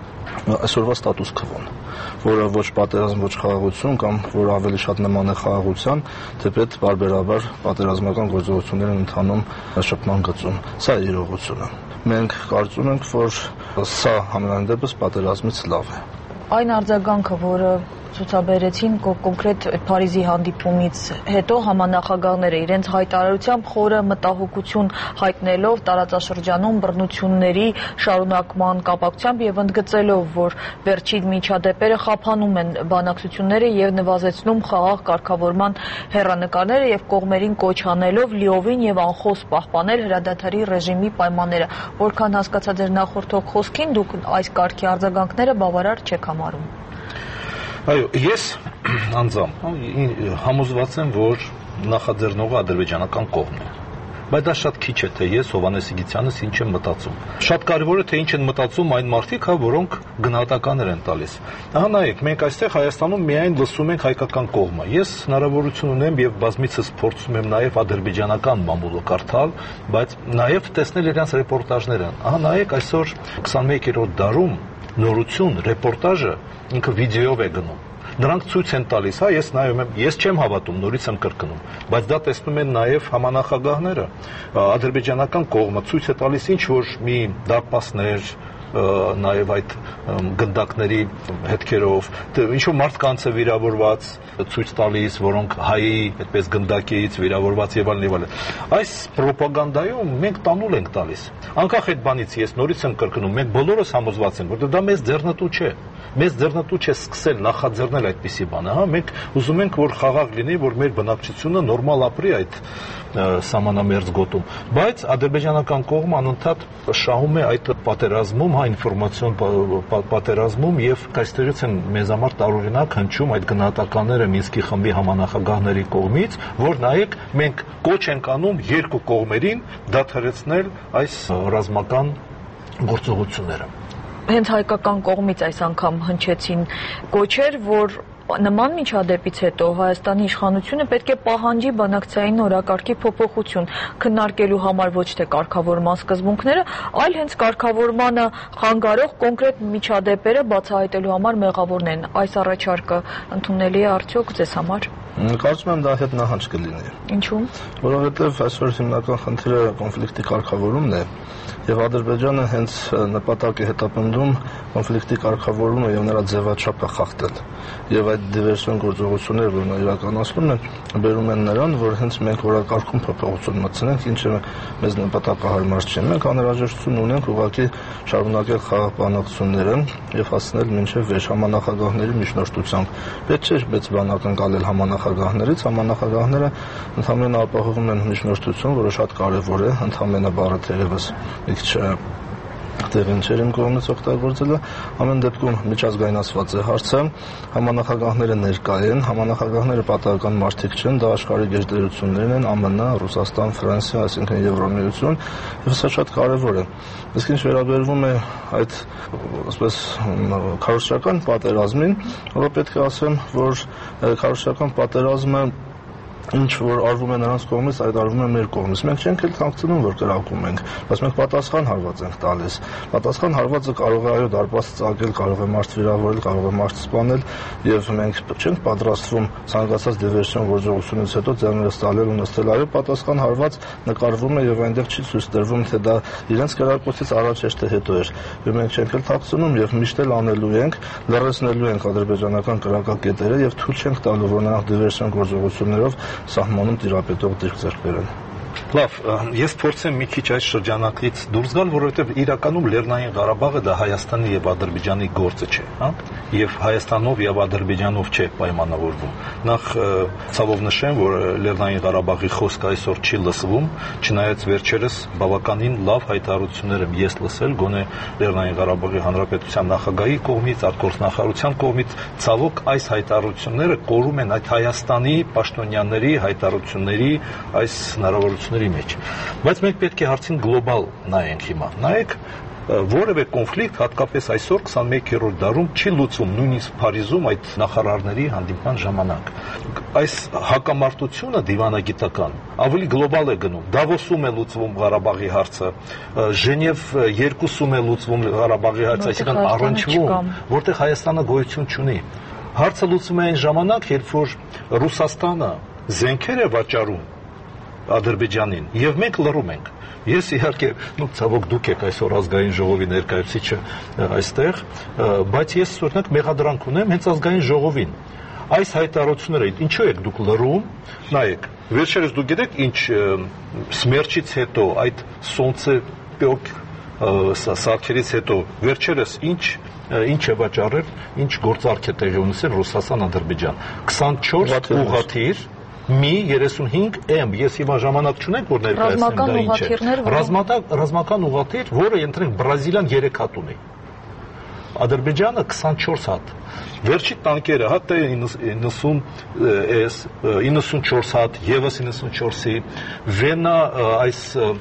[SPEAKER 12] այսօրվա ստատուս քվոն, որը ոչ պատերազմ, ոչ խաղաղություն կամ որ ավելի շատ նման է խաղաղության, թեպետ բարբերաբար պատերազմական գործողություններ են ընթանում շփման գծում։ Սա է իրողությունը։ Մենք կարծում ենք, որ սա համենայն դեպս պատերազմից լավ է։
[SPEAKER 8] Այն արձագանքը, որը ցուցաբերեցին կոնկրետ Փարիզի հանդիպումից հետո համանախագահները իրենց հայտարարությամբ խորը մտահոգություն հայտնելով տարածաշրջանում բռնությունների շարունակման կապակցությամբ եւ ընդգծելով, որ վերջին միջադեպերը խափանում են բանակցությունները եւ նվազեցնում խաղաղ կարգավորման հեռանկարները եւ կողմերին կոչ անելով լիովին եւ անխոս պահպանել հրադադարի ռեժիմի պայմանները։ Որքան հասկացա ձեր նախորդող խոսքին, դուք այս կարգի արձագանքները բավարար չեք համարում։
[SPEAKER 11] Այո, ես անձամբ համոզված եմ, որ նախաձեռնողը ադրբեջանական կողմն է։ Բայց դա շատ քիչ է, թե ես Հովհաննես Սիգիցյանս ինչ եմ մտածում։ Շատ կարևոր է, թե ինչ են մտածում այն մարդիկ, հա, որոնք գնահատականներ են տալիս։ Ահա նայեք, մենք այստեղ Հայաստանում միայն լսում ենք հայկական կողմը։ Ես հնարավորություն ունեմ եւ բազմիցս փորձում եմ նաեւ ադրբեջանական մամուլը կարդալ, բայց նաեւ տեսնել իրենց ռեպորտաժները։ Ահա նայեք, այսօր քսաներորդ դարում նորություն, ռեպորտաժը ինքը վիդեոյով է գնում։ Նրանք ցույց են տալիս, հա, ես նայում եմ, ես չեմ հավատում, նորից եմ կրկնում, բայց դա տեսնում են նաև համանախագահները, ադրբեջանական կողմը ցույց է տալիս ինչ որ մի դարպասներ, նաև այդ գնդակների հետքերով, ինչ-որ մարդկանց է վիրավորված ցույց տալիս, որոնք հայի այդպես գնդակից վիրավորված եւ այլն եւ այլն։ Այս ռոպագանդայում մենք տանուլ ենք տալիս։ Անկախ այդ բանից ես նորից եմ կրկնում, մենք բոլորս համոզված ենք, որ դա մեզ ձեռնտու չէ։ Մեզ ձեռնտու չէ սկսել նախաձեռնել այդպիսի բանը, հա, մենք ուզում ենք, որ խաղաղ լինի, որ մեր բնակչությունը նորմալ ապրի այդ սահմանամերձ գոտում, բայց ադրբեջանական կողմը անընդհատ շահում է այդ պատերազմում, հա, ինֆորմացիոն պատերազմում եւ այստեղից են մեզ համար տարօրինակ հնչում այդ գնահատականները Մինսկի խմբի համանախագահների կողմից, որ նայեք, մենք կոչ ենք անում երկու կողմերին դադարեցնել այս ռազմական գործողությունները։
[SPEAKER 8] Հենց հայկական կողմից այս անգամ հնչեցին կոչեր, որ նման միջադեպից հետո Հայաստանի իշխանությունը պետք է պահանջի բանակցային օրակարգի փոփոխություն քննարկելու համար ոչ թե կարգավորման սկզբունքները, այլ հենց կարգավորմանը խանգարող կոնկրետ միջադեպերը բացահայտելու համար մեղավորն են։ Այս առաջարկը ընդունելի է արդյոք ձեզ համար։
[SPEAKER 12] Կարծում եմ դա հետ նահանջ կլինի։
[SPEAKER 8] Ինչու՞։
[SPEAKER 12] Որովհետև այսօր հիմնական խնդիրը կոնֆլիկտի կարգավորումն է, եւ Ադրբեջանը հենց նպատակ է հետապնդում կոնֆլիկտի կարգավորումը եւ նրա ձևաչափը խախտել։ Եվ այդ դիվերսիոն գործողությունները, որ նա իրականացնում է, բերում են նրան, որ հենց մենք օրակարգում փոփոխություն մտցնենք, ինչը մեզ նպատակահարմար չէ։ Մենք անհրաժեշտություն ունենք ուղղակի շարունակել խաղաղ բանակցությունները եւ հասնել մինչեւ վերջ համանախագահների միջնորդությամբ։ Պետք չէ մեծ բան ակնկալել համանախագահներից, համանախագահները ընդհանրապես ապահովում են միջնորդություն, որը շատ կարեւոր է, ընդհանրապես բառը թերևս մի քիչ տեղին չէր իմ կողմից օգտագործելը, ամեն դեպքում միջազգայնացված է հարցը, համանախագահները ներկա են, համանախագահները պատահական մարդիկ չեն, դա աշխարհի գերտերություններն են, ԱՄՆ, Ռուսաստան, Ֆրանսիա, այսինքն Եվրամիություն, եւ սա շատ կարեւոր է։ Իսկ ինչ վերաբերվում է այդ, ասես, քարոզչական պատերազմին, որը պետք է ասեմ, որ քարոզչական պատերազմը ինչ որ արվում է նրանց կողմից, այդ արվում է մեր կողմից։ Մենք չենք էլ ցանկանում, որ կրակում ենք, բայց մենք պատասխան հարված ենք տալիս։ Պատասխան հարվածը կարող է այո դարպաս ծաղկել, կարող է մարդ վիրավորել, կարող է մարդ սպանել, եւ մենք չենք պատրաստվում ցանկացած դիվերսիոն գործողությունից հետո ձեռներս տալել ու նստել։ Այո, պատասխան հարված նկարվում է եւ այնտեղ չի ցույց տրվում, թե դա իրենց կրակոցից առաջ է թե հետո էր։ Եվ մենք չենք էլ ցանկանում եւ միշտ էլ անելու ենք, լրացնելու ենք ադրբեջանական կրակակետերը եւ թույլ չենք տալու, որ նրանք դիվերսիոն գործողություններով սահմանում տիրապետող դիրք ձեռք բերեն։
[SPEAKER 11] Լավ, ես փորձեմ մի քիչ այս շրջանակից դուրս գալ, որովհետև իրականում Լեռնային Ղարաբաղը դա Հայաստանի եւ Ադրբեջանի գործը չէ, հա? Եվ Հայաստանով եւ Ադրբեջանով չէ պայմանավորվում։ Նախ ցավով նշեմ, որ Լեռնային Ղարաբաղի խոսքը այսօր չի լսվում, չնայած վերջերս բավականին լավ հայտարարություններ եմ ես լսել, գոնե Լեռնային Ղարաբաղի Հանրապետության նախագահի կողմից, արտգործնախարարության կողմից, ցավոք այս հայտարարությունները կորում են այդ Հայաստանի պաշտոնյաների հայտարարությունների այս հնարավորությունների մեջ։ Բայց մենք պետք է հարցին գլոբալ նայենք հիմա։ Նայեք, որևէ կոնֆլիկտ, հատկապես այսօր քսաներկերորդ դարում չի լուծվում նույնիսկ Փարիզում այդ նախարարների հանդիպման ժամանակ։ Այս հակամարտությունը դիվանագիտական ավելի գլոբալ է գնում։ Դավոսում է լուծվում Ղարաբաղի հարցը, Ժենև երկուսում է լուծվում Ղարաբաղի հարցը, այսինքն առնչվում, որտեղ Հայաստանը գոյություն չունի։ Հարցը լուծվում է այն ժամանակ, երբ որ Ռուսաստանը զենքեր է վաճառում Ադրբեջանին եւ մենք լռում ենք։ Ես իհարկե, ну ցավոք դուք եք այսօր ազգային ժողովի ներկայացուցիչը այստեղ, բայց ես օրինակ մեղադրանք ունեմ հենց ազգային ժողովին։ Այս հայտարարությունները ինչու եք դուք լռում։ Նայեք, վերջերս դուք գիտեք ինչ Սմերչից հետո այդ Սոնցե պյոկ սարքերից հետո վերջերս ինչ ինչ է վաճառել, ինչ գործարք է տեղի ունեցել Ռուսաստան-Ադրբեջան։ քսանչորս ուղղաթիռ մի երեսունհինգ էմ, ես հիմա ժամանակ չունենք, որ ներկայացնեմ դա ինչ է։ Ռազմական ռազմական ուղղաթիռ, որը ենթրենք Բրազիլիան երեք հատ ունի։ Ադրբեջանը քսանչորս հատ։ Վերջի տանկերը, հա T իննսուն S, իննսունչորս հատ, եւս իննսունչորսի, Վենա այս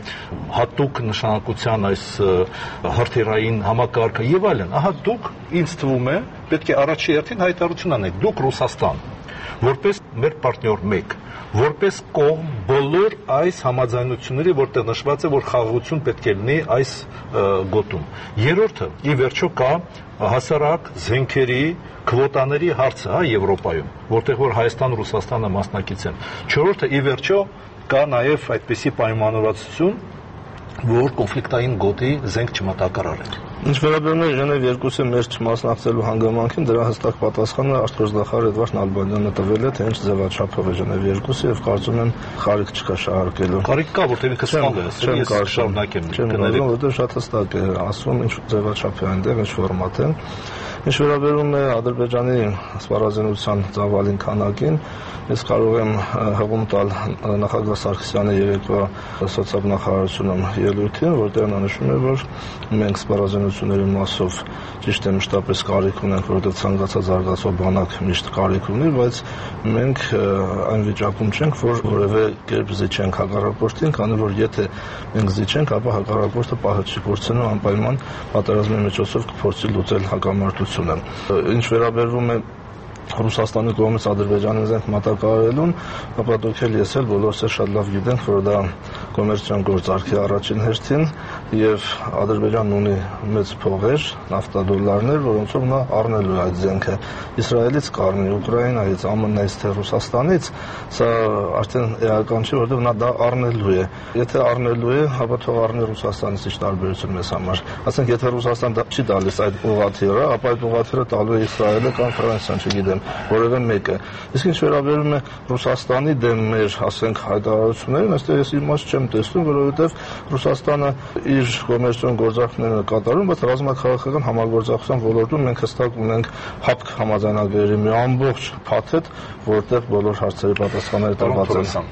[SPEAKER 11] հատուկ նշանակության այս հրթիռային համակարգը եւ այլն։ Ահա դուք ինձ թվում է պետք է առաջի հերթին հայտարարություն անեք, դուք Ռուսաստան որպես մեր պարտներ մեկ, որպես կողմ բոլոր այս համաձայնությունների, որտեղ նշված է, որ խաղաղություն պետք է լինի այս գոտում։ Երրորդը, ի վերջո կա հասարակ զենքերի քվոտաների հարցը, հա, Եվրոպայում, որտեղ որ Հայաստան, Ռուսաստանը մասնակից են։ Չորրորդը, ի վերջո կա նաև այդպիսի պայմանավորվածություն, որ կոնֆլիկտային գոտի զենք չմատակարարել։
[SPEAKER 12] Ինչ վերաբերում է Ժնև երկուսի մեր չմասնակցելու հանգամանքին, դրա հստակ պատասխանը արտգործնախարար Էդվարդ Նալբանդյանը տվել է, թե ինչ ձևաչափով է Ժնև երկուսը եւ կարծում եմ խարիք չկա շահարկելու։
[SPEAKER 11] Խարիք կա, որտեղ ինքը սխալ է, ես շարունակեմ
[SPEAKER 12] գնել, որտեղ շատ հստակ է ասում ինչ ձևաչափ է այնտեղ, ինչ ֆորմատ է։ Ինչ վերաբերում է Ադրբեջանի սպառազինության ծավալին քանակին, ես կարող եմ հղում տալ նախագահ Սարգսյանի երեկվա սոցիալ-նախարարությունում ելույթին, որտեղ նա նշում է, որ մենք սպառազինությունների մասով ճիշտ է մշտապես կարիք ունենք, որովհետև ցանկացած զարգացող բանակ միշտ կարիք ունի, բայց մենք այն վիճակում չենք, որ որևէ կերպ զիջենք հակառակորդին, քանի որ եթե մենք զիջենք, ապա հակառակորդը պահը չի կորցնելու, անպայման պատերազմի միջոցով կփորձի լուծել հակամարտությունը։ Ինչ վերաբերվում է Ռուսաստանի կողմից Ադրբեջանին զենք մատակարարելուն, ապա դուք էլ ես էլ բոլորս էլ շատ լավ գիտենք, որ դա կոմերցիոն գործարք է առաջին հերթին եւ Ադրբեջանն ունի մեծ փողեր, նավթադոլարներ, որոնցով նա առնելու է այդ զենքը։ Իսրայելից կառնի, Ուկրաինայից, ԱՄՆ-ից, թե Ռուսաստանից, սա արդեն էական չէ, որովհետեւ նա դա առնելու է։ Եթե առնելու է, ապա թող առնի Ռուսաստանից ինչ տարբերություն մեզ համար։ Ասենք, եթե Ռուսաստան դա չի տալիս այդ ուղղաթիռը, ապա այդ ուղղաթիռը տալու է Իսրայելը կամ Ֆրանսիան, չգիտեմ, որևէ մեկը։ Իսկ ինչ վերաբերում է Ռուսաստանի դեմ մեր, ասենք, հայտարարություններին, այստեղ ես իմաստ չեմ տեսնում, որովհետև Ռուսաստանը իր կոմերցիոն գործարքները կատարում, բայց ռազմաքաղաքական համագործակցության ոլորտում մենք հստակ ունենք հապկ համաձայնագրերի մի ամբողջ փաթեթ, որտեղ բոլոր հարցերի պատասխանները տրված են։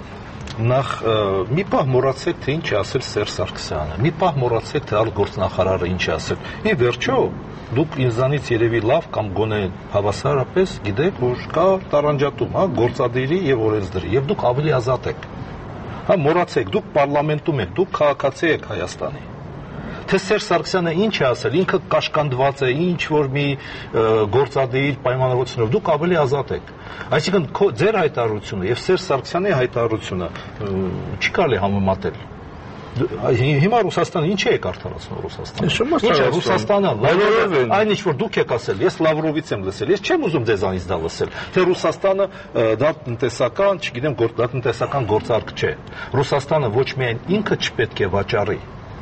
[SPEAKER 11] նախ մի պահ մոռացեք, թե ինչ է ասել Սերժ Սարգսյանը, մի պահ մոռացեք, թե այլ գործնախարարը ինչ է ասել։ Ի վերջո, դուք ինձանից երևի լավ կամ գոնե հավասարապես գիտեք, որ կա տարանջատում, հա, գործադիրի եւ օրենսդրի, եւ դուք ավելի ազատ եք։ Հա, մոռացեք, դուք պարլամենտում եք, դուք քաղաքացի եք Հայաստանի։ Թե Սերժ Սարգսյանը ինչ է ասել, ինքը կաշկանդված է, ինչ որ մի գործադիր պայմանավորությունով, դուք ավելի ազատ եք։ Այսինքն ձեր հայտարարությունը եւ Սերժ Սարգսյանի հայտարարությունը չի կարելի համեմատել։ Հիմա Ռուսաստանը ինչ է արդարացնում Ռուսաստանը։ Ինչ է Ռուսաստանը, Լավրովը, այն ինչ որ դուք եք ասել, ես Լավրովից եմ լսել, ես չեմ ուզում ձեզանից դա լսել, թե Ռուսաստանը դա տնտեսական, չգիտեմ, դա տնտեսական գործարք չէ։ Ռուսաստանը ոչ միայն ինքը չպետք է վաճառի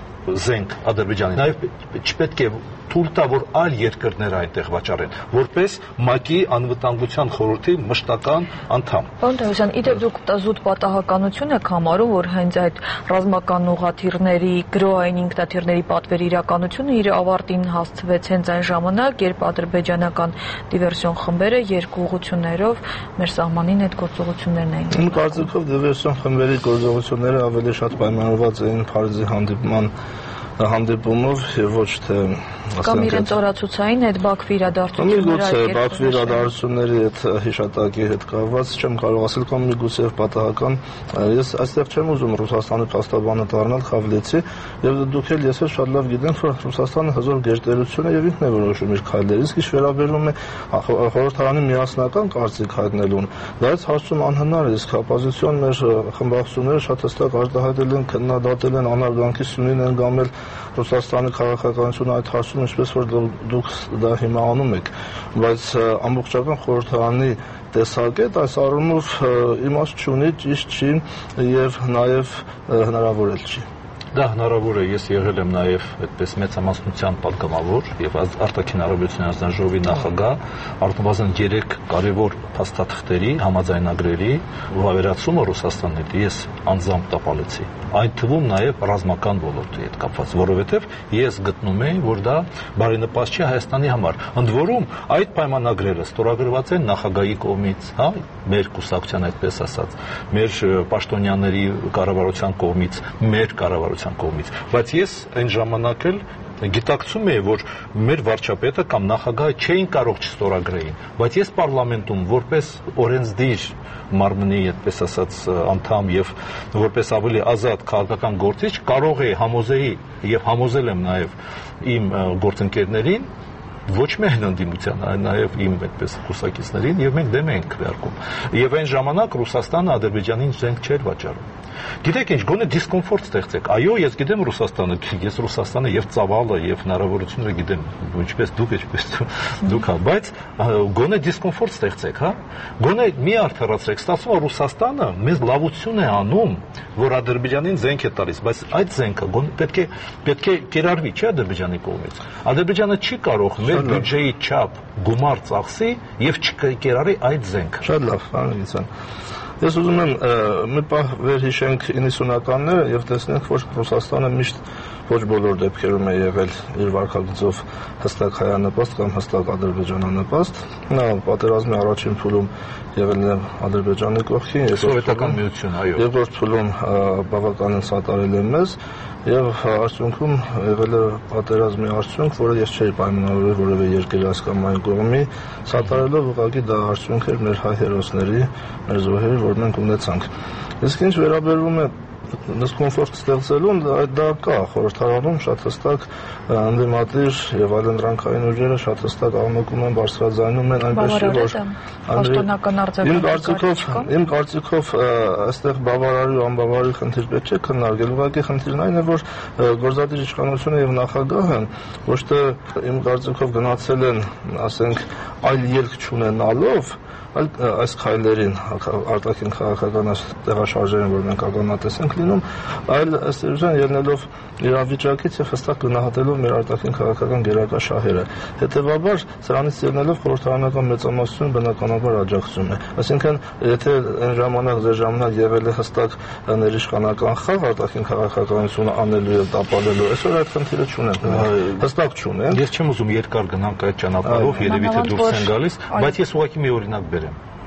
[SPEAKER 11] զենք Ադրբեջանի, նաև չպետք է թույլ տա, որ այլ երկրներ այնտեղ վաճառեն, որպես ՄԱԿ-ի անվտանգության խորհրդի մշտական անդամ։
[SPEAKER 13] Պարոն Տեր-Պետրոսյան, իդեպ դուք զուտ պատահականություն եք համարում, որ հենց այդ ռազմական ուղղաթիռների, գրոային ինքնաթիռների պատվերի իրականությունը իր ավարտին հասցվեց հենց այն ժամանակ, երբ ադրբեջանական դիվերսիոն խմբերը երկու ուղղություններով մեր սահմանին այդ գործողություններն էին։
[SPEAKER 12] Իմ կարծիքով դիվերսիոն խմբերի գործողությունները ավելի շատ պայմանավորված էին Փարիզի հանդիպման հանդիպումով եւ ոչ թե
[SPEAKER 13] կամ իրենց օրացուցային այդ Բաքվի իրադարձությունները
[SPEAKER 12] միգուցե Բաքվի իրադարձությունների այդ հիշատակի հետ կապված չեմ կարող ասել կամ միգուցե եւ պատահական ես այստեղ չեմ ուզում Ռուսաստանի փաստաբանը դառնալ Խավլեցի եւ դուք էլ ես էլ շատ լավ գիտենք որ Ռուսաստանը հզոր գերտերություն է եւ ինքն է որոշում իր քայլերը իսկ ինչ վերաբերում է խորհրդարանի միասնական կարծիք հայտնելուն դա այս հարցում անհնար է իսկ օպոզիցիոն մեր խմբակցությունները շատ հստակ արտահայտել են քննադատել են անարգանքի սյունին են գամել Ռուսաստանի քաղաքականությունը այդ հարցում ինչպես որ դուք դա հիմա անում եք բայց ամբողջական խորհրդարանի տեսակետ այս առումով իմաստ չունի ճիշտ չի եւ նաեւ հնարավոր էլ չի
[SPEAKER 11] Դա հնարավոր է, ես եղել եմ նաև այդպես մեծամասնության պատգամավոր եւ արտաքին հարաբերությունների հանձնաժողովի նախագահ, առնվազն երեք կարևոր փաստաթղթերի համաձայնագրերի վերացումը Ռուսաստանի հետ ես անձամբ տապալեցի։ Այդ թվում նաև ռազմական ոլորտի հետ կապված, որովհետեւ ես գտնում եմ, որ դա բարենպաստ չէ Հայաստանի համար։ Ընդ որում, այդ պայմանագրերը ստորագրված են նախագահի կողմից, հա, մեր կուսակցության այդպես ասած, մեր պաշտոնյաների կառավարության կողմից, մեր կառավարության կողմից, բայց ես այն ժամանակ էլ գիտակցում էի, որ մեր վարչապետը կամ նախագահը չէին կարող չստորագրեին, բայց ես պարլամենտում որպես օրենսդիր մարմնի, այդպես ասած, անդամ եւ որպես ավելի ազատ քաղաքական գործիչ կարող էի համոզեի եւ համոզել եմ նաեւ իմ գործընկերներին ոչ միայն ընդդիմության, այլ նաև իմ այդպես կուսակիցներին եւ մենք դեմ ենք քվեարկում։ Եվ այն ժամանակ Ռուսաստանը Ադրբեջանին զենք չէր վաճառում։ Գիտեք ինչ, գոնե դիսկոմֆորտ ստեղծեք։ Այո, ես գիտեմ Ռուսաստանը, ես Ռուսաստանը եւ ծավալը եւ հնարավորությունները գիտեմ, ինչպես դուք, ինչպես դուք, հա, բայց գոնե դիսկոմֆորտ ստեղծեք, հա։ Գոնե մի արդարացրեք, ստացվում է Ռուսաստանը մեզ լավություն է անում, որ Ադրբեջանին զենք է տալիս, բայց այդ զենքը գոնե պետք է պետք է կերարվի, չէ՞ Ադրբեջանի կողմից։ Ադրբեջանը չի կարող մեր բյուջեի չափ գումար ծախսի եւ չկերարի այդ զենքը։
[SPEAKER 12] Շատ լավ, Վանեցյան։ Ես ուզում եմ մի պահ վերհիշենք իննսունականները եւ տեսնենք, որ Ռուսաստանը միշտ ոչ բոլոր դեպքերում է եղել իր վարկագծով հստակ հայանպաստ կամ հստակ ադրբեջանանպաստ։ Նա պատերազմի առաջին փուլում եղել է Ադրբեջանի կողքին,
[SPEAKER 11] Սովետական միություն, այո։
[SPEAKER 12] Երկրորդ փուլում բավականին սատարել է մեզ եւ արդյունքում եղել է պատերազմի արդյունք, որը ես չէի պայմանավորել որևէ երկրի հասկամային կողմի սատարելով ուղղակի դա արդյունք էր մեր հայ հերոսների, մեր զոհերի, որ մենք ունեցանք։ Իսկ ինչ վերաբերում է դիսկոմֆորտ ստեղծելուն դա կա խորհրդարանում շատ հստակ ընդդիմադիր եւ այլընտրանքային ուժերը շատ հստակ աղմկում են բարձրաձայնում են այնպես որ
[SPEAKER 13] պաշտոնական
[SPEAKER 12] իմ կարծիքով իմ կարծիքով այստեղ բավարարի ու անբավարարի խնդիր պետք չէ քննարկել ուղղակի խնդիրն այն է որ գործադիր իշխանությունը եւ նախագահը ոչ թե իմ կարծիքով գնացել են ասենք այլ ելք չունենալով այս քայլերին արտաքին քաղաքական տեղաշարժերին որ մենք ականատես ենք լինում այլ ըստ էության ելնելով իրավիճակից եւ հստակ գնահատելով մեր արտաքին քաղաքական գերակա շահերը հետեւաբար սրանից ելնելով խորհրդարանական մեծամասնությունը բնականաբար աջակցում է այսինքն եթե այն ժամանակ ձեր ժամանակ եղել է հստակ ներիշխանական խաղ արտաքին քաղաքականությունը անելու եւ տապալելու այսօր այդ խնդիրը չունենք հստակ չունենք
[SPEAKER 11] ես չեմ ուզում երկար գնանք այդ ճանապարհով երևի թե դուրս են գալիս բայց ես ուղղակի մի օրինակ բերեմ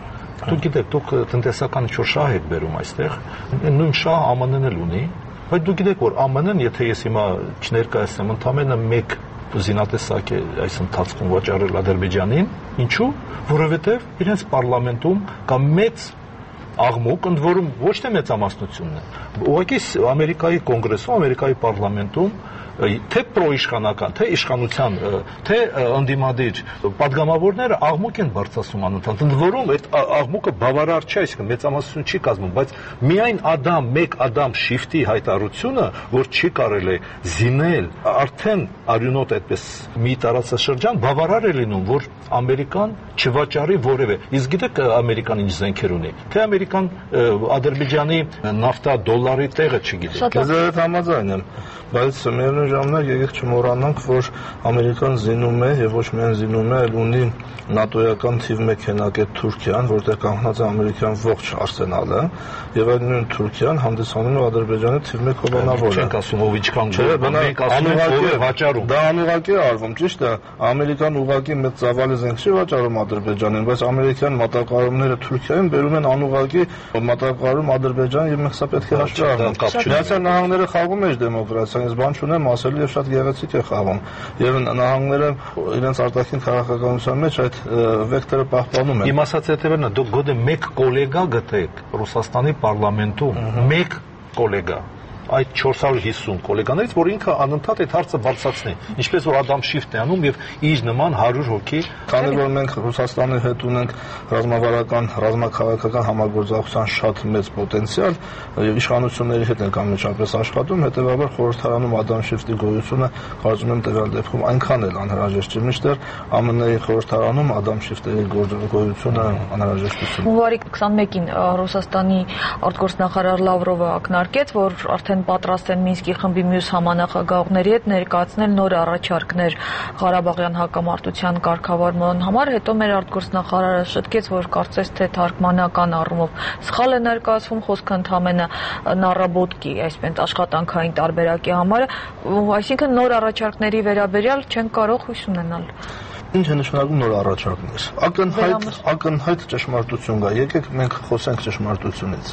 [SPEAKER 11] Դուք գիտեք, դուք տնտեսական ինչ-որ շահ եք բերում այստեղ, նույն շահ Α Մ Ն-ն էլ ունի, բայց դուք գիտեք, որ Α Մ Ն-ն, եթե ես հիմա չներկայացնեմ, ընդամենը մեկ զինատեսակ է այս ընթացքում վաճառել Ադրբեջանին, ինչու՞, որովհետև իրենց պարլամենտում կա մեծ աղմուկ, ընդ որում ոչ թե մեծամասնությունն է, ուղղակի Ամերիկայի կոնգրեսում, Ամերիկայի պարլամենտում թե պրոիշխանական, թե իշխանության, թե ընդդիմադիր պատգամավորները աղմուկ են բարձրացնում անընդհատ, ընդ որում այդ աղմուկը բավարար չէ, այսինքն մեծամասնություն չի կազմում, բայց միայն Ադամ, մեկ Ադամ Շիֆտի հայտարարությունը, որ չի կարելի զինել արդեն արյունոտ այդպես մի տարածաշրջան, բավարար է լինում, որ Ամերիկան չվաճառի որևէ։ Իսկ գիտեք Ամերիկան ինչ զենքեր ունի։ Թե Ամերիկան Ադրբեջանի նավթա դոլարի տեղը չգիտի։
[SPEAKER 12] Ես այդ համաձայն եմ, բայց միևնույն ժամանակ եկեք չմոռանանք, որ Ամերիկան զինում է եւ ոչ միայն զինում է, այլ ունի նատոյական թիվ մեկ հենակետ Թուրքիան, որտեղ կանգնած է ամերիկյան ողջ արսենալը, եւ այդ նույն Թուրքիան հանդիսանում է Ադրբեջանի թիվ մեկ հովանավորը։
[SPEAKER 11] Չենք ասում ով ինչքան մենք ասում ենք ով է վաճառում։
[SPEAKER 12] Դա անուղղակի է արվում, ճիշտ է։ Ամերիկան ուղղակի մեծ ծավալի զենք չի վաճառում Ադրբեջանին, բայց ամերիկյան մատակարարումները Թուրքիային բերում են անուղղակի մատակարարում Ադրբեջան եւ մենք սա պետք է հաշվի առնենք։ Միացյալ Նահանգները խաղում է դեմոկրատիան, ես բան չունեմ ասելու եւ շատ գեղեցիկ է խաղում։ Եվ նահանգները իրենց արտաքին քաղաքականության մեջ այդ վեկտորը պահպանում են։
[SPEAKER 11] Իմ ասած հետևերն է, դուք գոնե մեկ գոլեգա գտեք Ռուսաստանի պարլամենտում, մեկ գոլեգա այդ չորս հարյուր հիսուն գոլեգաներից, որ ինքը անընդհատ այդ հարցը բարձրացնի, ինչպես որ Ադամ Շիֆտն է անում եւ իր նման հարյուր հոգի,
[SPEAKER 12] քանի որ մենք Ռուսաստանի հետ ունենք ռազմավարական, ռազմաքաղաքական համագործակցության շատ մեծ պոտենցիալ եւ իշխանությունների հետ ենք անմիջապես աշխատում, հետեւաբար խորհրդարանում Ադամ Շիֆտի գոյությունը կարծում եմ տվյալ դեպքում այնքան էլ անհրաժեշտ չէ, մինչդեռ Ա Մ Ն-ի խորհրդարանում Ադամ Շիֆտի գոյությունը անհրաժեշտություն։
[SPEAKER 13] Հունվարի քսանմեկին Ռուսաստանի արտգործնախարար Լավրովը ակնարկեց, որ արդեն պատրաստ են Մինսկի խմբի մյուս համանախագահողների հետ ներկայացնել նոր առաջարկներ Ղարաբաղյան հակամարտության կարգավորման համար, հետո մեր արտգործնախարարը շտկեց, որ կարծես թե թարգմանական առումով սխալ է ներկայացվում, խոսքը ընդհանրապես նառաբոտկի, այսպես աշխատանքային տարբերակի համար, այսինքն նոր առաջարկների վերաբերյալ չեն կարող հույս ունենալ։
[SPEAKER 12] Ինչ է նշանակում նոր առաջարկներ։ Ակնհայտ, ակնհայտ ճշմարտություն կա։ Եկեք մենք խոսենք ճշմարտությունից։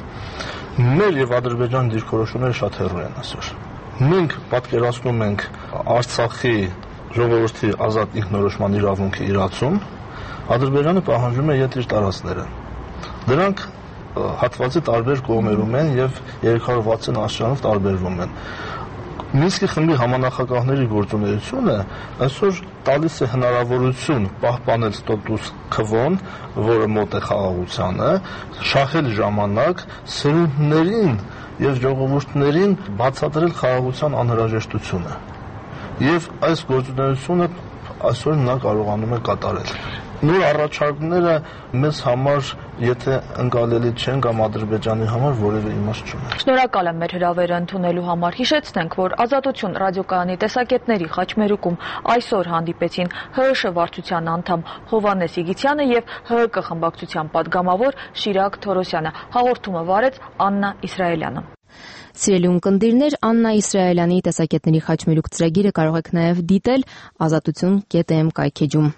[SPEAKER 12] Մեր եւ Ադրբեջանի դիրքորոշումները շատ հեռու են այսօր։ Մենք պատկերացնում ենք Արցախի ժողովրդի ազատ ինքնորոշման իրավունքի իրացում, Ադրբեջանը պահանջում է ետ իր տարածքները։ Դրանք հատվածի տարբեր կողմերում են եւ երեք հարյուր վաթսուն աստիճանով տարբերվում են։ Մինսկի խմբի համանախագահների գործունեությունը այսօր տալիս է հնարավորություն պահպանել ստատուս քվոն, որը մոտ է խաղաղությանը, շահել ժամանակ սերունդներին եւ ժողովուրդներին բացատրել խաղաղության անհրաժեշտությունը։ Եվ այս գործունեությունը այսօր նա կարողանում է կատարել։ Նոր առաջարկները մեզ համար, եթե ընկալելի չեն կամ Ադրբեջանի համար որևէ իմաստ չունեն։
[SPEAKER 13] Շնորհակալ եմ մեր հրավերը ընդունելու համար։ Հիշեցնենք, որ Ազատություն ռադիոկայանի տեսակետների խաչմերուկում այսօր հանդիպեցին Հ Շ վարչության անդամ Հովհաննես Իգիթյանը եւ Հ Հ Կ խմբակցության падգամավոր Շիրակ Թորոսյանը։ Հաղորդումը վարեց Աննա Իսրայելյանը։
[SPEAKER 1] Սիրելի ունկնդիրներ, Աննա Իսրայելյանի տեսակետների խաչմերուկ ծրագիրը կարող եք նաև դիտել ազատություն կետ էմ կայքեջում։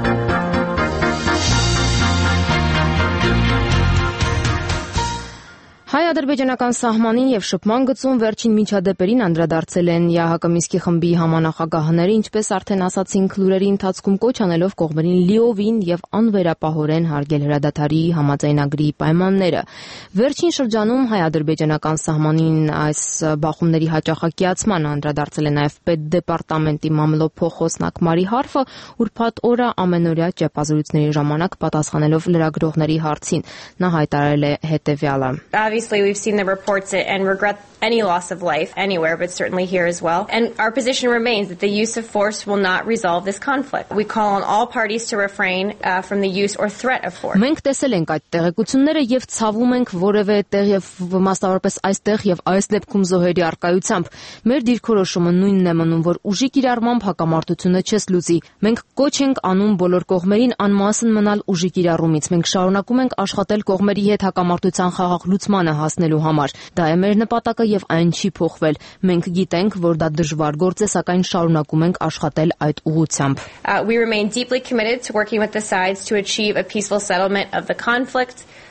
[SPEAKER 1] Հայ-ադրբեջանական սահմանին եւ շփման գծում վերջին միջադեպերին անդրադարձել են Յ Հ Կ Մինսկի խմբի համանախագահները, ինչպես արդեն ասացինք լուրերի ընթացքում կոչ անելով կողմերին լիովին եւ անվերապահորեն հարգել հրադադարի համաձայնագրի պայմանները։ Վերջին շրջանում հայ-ադրբեջանական սահմանին այս բախումների հաճախակիացման անդրադարձել է նաեւ պետդեպարտամենտի մամլո փոխոսնակ Մարի Հարֆը, ուրբաթ օրը ամենօրյա ճեպազրույցների ժամանակ պատասխանելով լրագրողների հարցին։ Նա հայտարարել է հետեւյալը.
[SPEAKER 14] Obviously, we've seen the reports and regret any loss of life anywhere, but certainly here as well. And our position remains that the use of force will not resolve this conflict. We call on all parties to refrain uh, from the use or threat of force.
[SPEAKER 1] Մենք տեսել ենք այդ տեղեկությունները եւ ցավում ենք որևէ տեղ եւ մասնավորապես այստեղ եւ այս դեպքում զոհերի արկայությամբ։ Մեր դիրքորոշումը նույնն է մնում, որ ուժի կիրառմամբ հակամարտությունը չես լուծի։ Մենք կոչ ենք անում բոլոր կողմերին անմասն մնալ ուժի կիրառումից։ Մենք շարունակում ենք աշխատել կողմերի հետ հակամարտության խաղաղ լուծմանը հասնելու համար։ Դա է մեր նպատակը եւ այն չի փոխվել։ Մենք գիտենք, որ դա դժվար գործ է, սակայն շարունակում ենք աշխատել այդ ուղղությամբ։
[SPEAKER 14] Uh, we remain deeply committed to working with the sides to achieve a peaceful settlement of the conflict.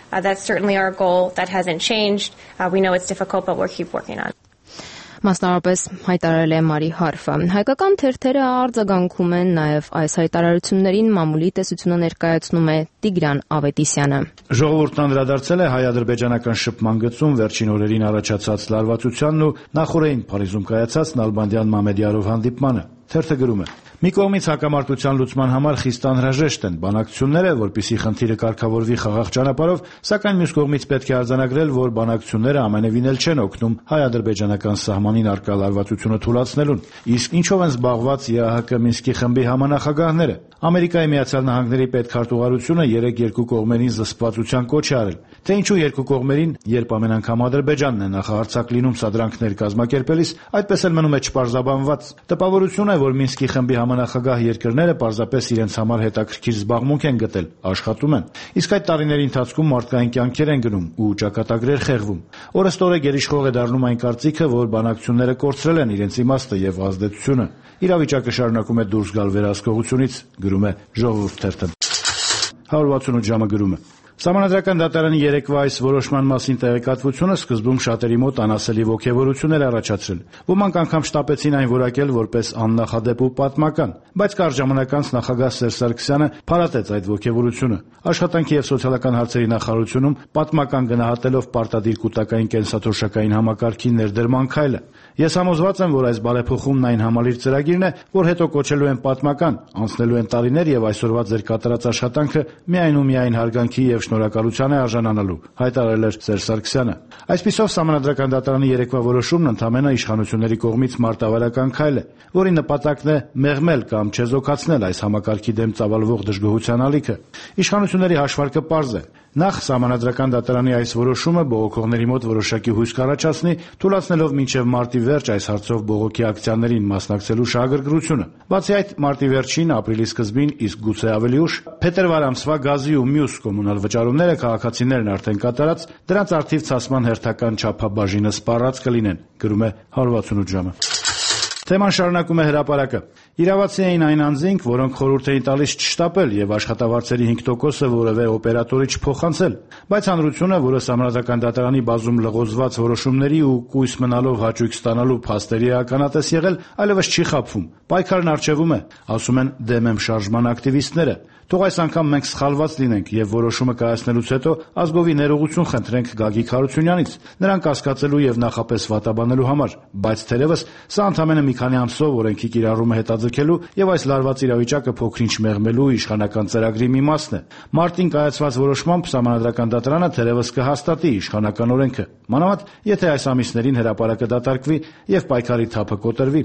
[SPEAKER 14] Uh, that's certainly our goal. That hasn't changed. Uh, we know it's difficult, but we'll keep working on it.
[SPEAKER 1] Մասնավորապես հայտարարել է Մարի Հարֆը։ Հայկական թերթերը արձագանքում են նաև այս հայտարարություններին, մամուլի տեսությունը ներկայացնում է Տիգրան Ավետիսյանը։
[SPEAKER 15] Ժողովուրդն անդրադարձել է հայ-ադրբեջանական շփման գծում վերջին օրերին առաջացած լարվածությանն ու նախորդին Փարիզում կայացած Նալբանդյան Մամեդիարով հանդիպմանը։ Թերթը գրում է. Մի կողմից հակամարտության լուծման համար խիստ անհրաժեշտ են բանակցությունները, որպիսի խնդիրը կարգավորվի խաղաղ ճանապարհով, սակայն մյուս կողմից պետք է արձանագրել, որ բանակցությունները ամենևին էլ չեն օգնում հայ-ադրբեջանական սահմանին առկա լարվածությունը թուլացնելուն։ Իսկ ինչով են զբաղված ԵԱՀԿ Մինսկի խմբի համանախագահները։ Ամերիկայի Միացյալ Նահանգների պետքարտուղարությունը երեք երկու կողմերին զսպվածության կոչ է արել, թե ինչու երկու կողմերին, երբ ամեն անգամ Ադրբեջանն է նախահարձակ լինում սադրանքներ կազմակերպելիս, այդպես էլ մնում է չպարզաբանված։ Տպավորություն է, որ Մինսկի խմբի համանախագահ երկրները պարզապես իրենց համար հետաքրքիր զբաղմունք են գտել, աշխատում են։ Իսկ այդ տարիների ընթացքում մարդկային կյանքեր են գնում ու ճակատագրեր խեղվում։ Օրըստօրե գերիշխող է դառնում այն կարծիքը, որ բանակցությունները կորցրել են իրենց իմաստը եւ ազդեցությունը։ Իրավիճակը շարունակում է դուրս գալ վերահսկողությունից, գրում է Ժողովուրդ թերթը։ հարյուր վաթսունութ ժամը գրում է. Սահմանադրական դատարանի երեկվա այս որոշման մասին տեղեկատվությունը սկզբում շատերի մոտ անասելի ոգևորություն էր առաջացրել։ Ոմանք անգամ շտապեցին այն որակել որպես աննախադեպ ու պատմական, բայց կարճ ժամանակ անց նախագահ Սերժ Սարգսյանը փարատեց այդ ոգևորությունը։ Աշխատանքի եւ սոցիալական հարցերի նախարարությունում պատմական գնահատելով պարտադիր կൂട്ടակային կենսաթոշակային համակարգի ներդրման քայլը։ Ես համոզված եմ, որ այս բարեփոխումն այն համալիր ծրագիրն է, որ հետո կոչելու են պատմական, անցնելու են տարիներ եւ այսօրվա ձեր կատարած աշխատանքը միայն ու միայն հարգանքի եւ շնորհակալության է արժանանալու, հայտարարել էր Սերժ Սարգսյանը։ Այսպիսով Սահմանադրական դատարանի երեկվա որոշումն ընդհանրապես իշխանությունների կողմից մարտավարական քայլ է, որի նպատակն է մեղմել կամ չեզոքացնել այս համակարգի դեմ ծավալվող դժգոհության ալիքը։ Իշխանությունների հաշվարկը պարզ է։ Նախ Սահմանադրական դատարանի այս որոշումը բողոքողների մոտ որոշակի հույս կառաջացնի, թույլատնելով մինչև մարտի վերջ այս հարցով բողոքի ակցիաներին մասնակցելու շահագրգռությունը։ Բացի այդ, մարտի վերջին, ապրիլի սկզբին, իսկ գուցե ավելի ուշ, փետրվար ամսվա գազի ու մյուս կոմունալ վճարումները քաղաքացիներն արդեն կատարած, դրանց արդիվ ցասման հերթական չափաբաժինը սպառած կլինեն, գրում է հարյուր վաթսունութ ժամը։ Թեման շարունակում է հրապարակը։ Իրավացի էին այն անձինք, որոնք խորհուրդ էին տալիս չշտապել եւ աշխատավարձերի հինգ տոկոսը որևէ օպերատորի չփոխանցել, բայց հանրությունը, որը Սահմանադրական դատարանի բազում լղոզված որոշումների ու կույս մնալով հաճույք ստանալու փաստերի ականատես եղել, այլևս չի խաբվում։ Պայքարն արժևում է, ասում են դեմ եմ շարժման ակտիվիստները։ Թող այս անգամ մենք սխալված լինենք եւ որոշումը կայացնելուց հետո ազգովի ներողություն խնդրենք Գագիկ Հարությունյանից, նրան կասկածելու եւ նախապես վատաբանելու համար, բայց թերևս սա ընդամենը մի քանի ամսով օրենքի կիրառումը հետաձգելու եւ այս լարված իրավիճակը փոքրինչ մեղմելու իշխանական ծրագրի մի մասն է։ Մարտին կայացված որոշմամբ Սահմանադրական դատարանը թերևս կհաստատի իշխանական օրենքը, մանավանդ եթե այս ամիսներին հրապարակը դատարկվի եւ պայքարի թափը կոտրվի։